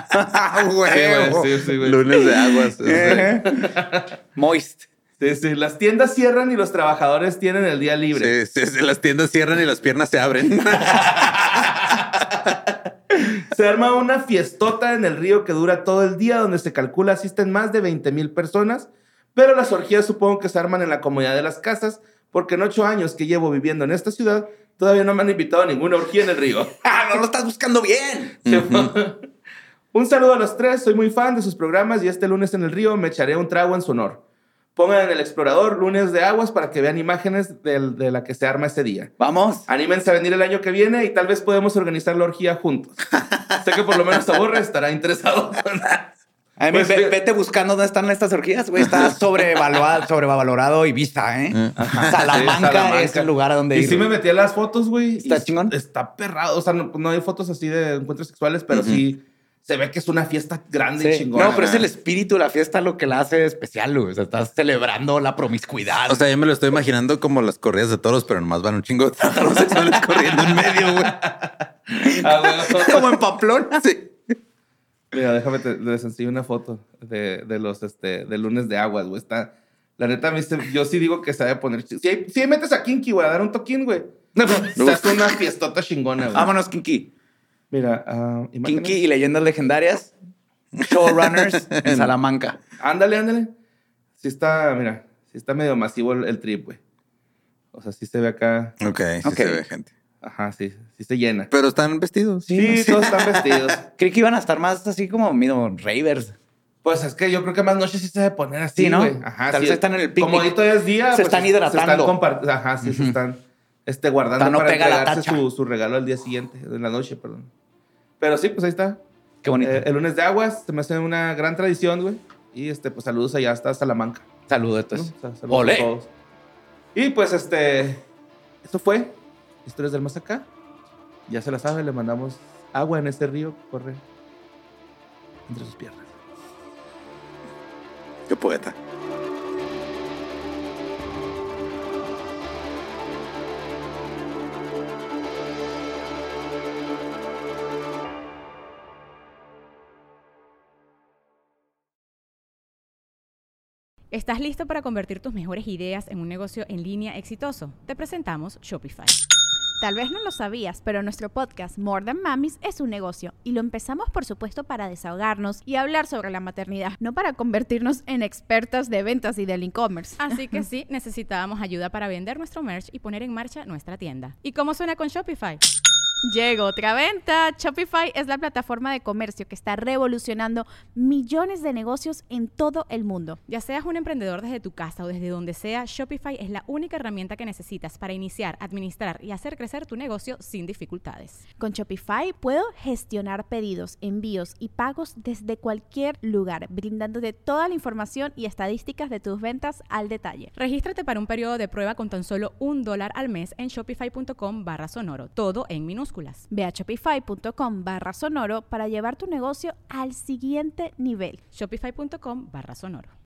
Sí, güey. Lunes de aguas. Moist. Sí. Las tiendas cierran y los trabajadores tienen el día libre. Sí, las tiendas cierran y las piernas se abren. Se arma una fiestota en el río que dura todo el día, donde se calcula asisten más de 20,000 personas, pero las orgías supongo que se arman en la comodidad de las casas, porque en 8 años que llevo viviendo en esta ciudad, todavía no me han invitado a ninguna orgía en el río. ¡Ah, no lo estás buscando bien! Un saludo a los tres, soy muy fan de sus programas y este lunes en el río me echaré un trago en su honor. Pongan en el explorador Lunes de Aguas para que vean imágenes de la que se arma ese día. ¡Vamos! Anímense a venir el año que viene y tal vez podemos organizar la orgía juntos. Sé que por lo menos Aborre estará interesado. A mí, Pues, vete buscando dónde están estas orgías, güey. Está sobrevalorado Ibiza, ¿eh? Salamanca, Salamanca es el lugar a donde ir. Y sí me metí a las fotos, güey. ¿Está y chingón? Está perrado. O sea, no hay fotos así de encuentros sexuales, pero sí se ve que es una fiesta grande y Sí. chingona. No, pero es el espíritu de la fiesta lo que la hace especial, güey. O sea, estás celebrando la promiscuidad. O sea, yo me lo estoy imaginando como las corridas de toros, pero nomás van un chingo de tátaros sexuales corriendo en medio, güey. Como en Pamplona. Sí. Mira, déjame les enseño una foto de los de Lunes de Aguas, güey. Está... La neta, yo sí digo que se debe poner... Si metes a Kinky, güey, a dar un toquín, güey. Se hace una fiestota chingona, güey. Vámonos, Kinky. Mira, imágenes. Kinky y leyendas legendarias. Showrunners en Salamanca. Ándale. Sí está medio masivo el trip, güey. O sea, sí se ve acá. Ok, sí se ve gente. Ajá, sí se llena. Pero están vestidos. Sí, todos están vestidos. Creí que iban a estar más así como, ravers. Pues es que yo creo que más noche sí se debe poner así, Sí, ¿no? güey. Ajá, Tal vez están en el picnic. Como ahorita es día, Se están hidratando. Ajá, sí, se están guardando Para no para pegar la entregarse tacha. su regalo al día siguiente, en la noche, perdón. Pero sí, pues ahí está. Qué bonito. El Lunes de Aguas se me hace una gran tradición, güey. Y pues saludos allá hasta Salamanca. Saludos. Saludos Olé. a todos. Y pues eso fue Historias del Más Acá. Ya se la sabe, le mandamos agua en este río que corre entre sus piernas. Qué poeta. ¿Estás listo para convertir tus mejores ideas en un negocio en línea exitoso? Te presentamos Shopify. Tal vez no lo sabías, pero nuestro podcast More Than Mamis es un negocio y lo empezamos por supuesto para desahogarnos y hablar sobre la maternidad, no para convertirnos en expertas de ventas y del e-commerce. Así que sí, necesitábamos ayuda para vender nuestro merch y poner en marcha nuestra tienda. ¿Y cómo suena con Shopify? Llegó otra venta. Shopify es la plataforma de comercio que está revolucionando millones de negocios en todo el mundo. Ya seas un emprendedor desde tu casa o desde donde sea, Shopify es la única herramienta que necesitas para iniciar, administrar y hacer crecer tu negocio sin dificultades. Con Shopify puedo gestionar pedidos, envíos y pagos desde cualquier lugar, brindándote toda la información y estadísticas de tus ventas al detalle. Regístrate para un periodo de prueba con tan solo $1 al mes en shopify.com/sonoro, todo en minúsculas. Ve a shopify.com/sonoro para llevar tu negocio al siguiente nivel. Shopify.com/sonoro.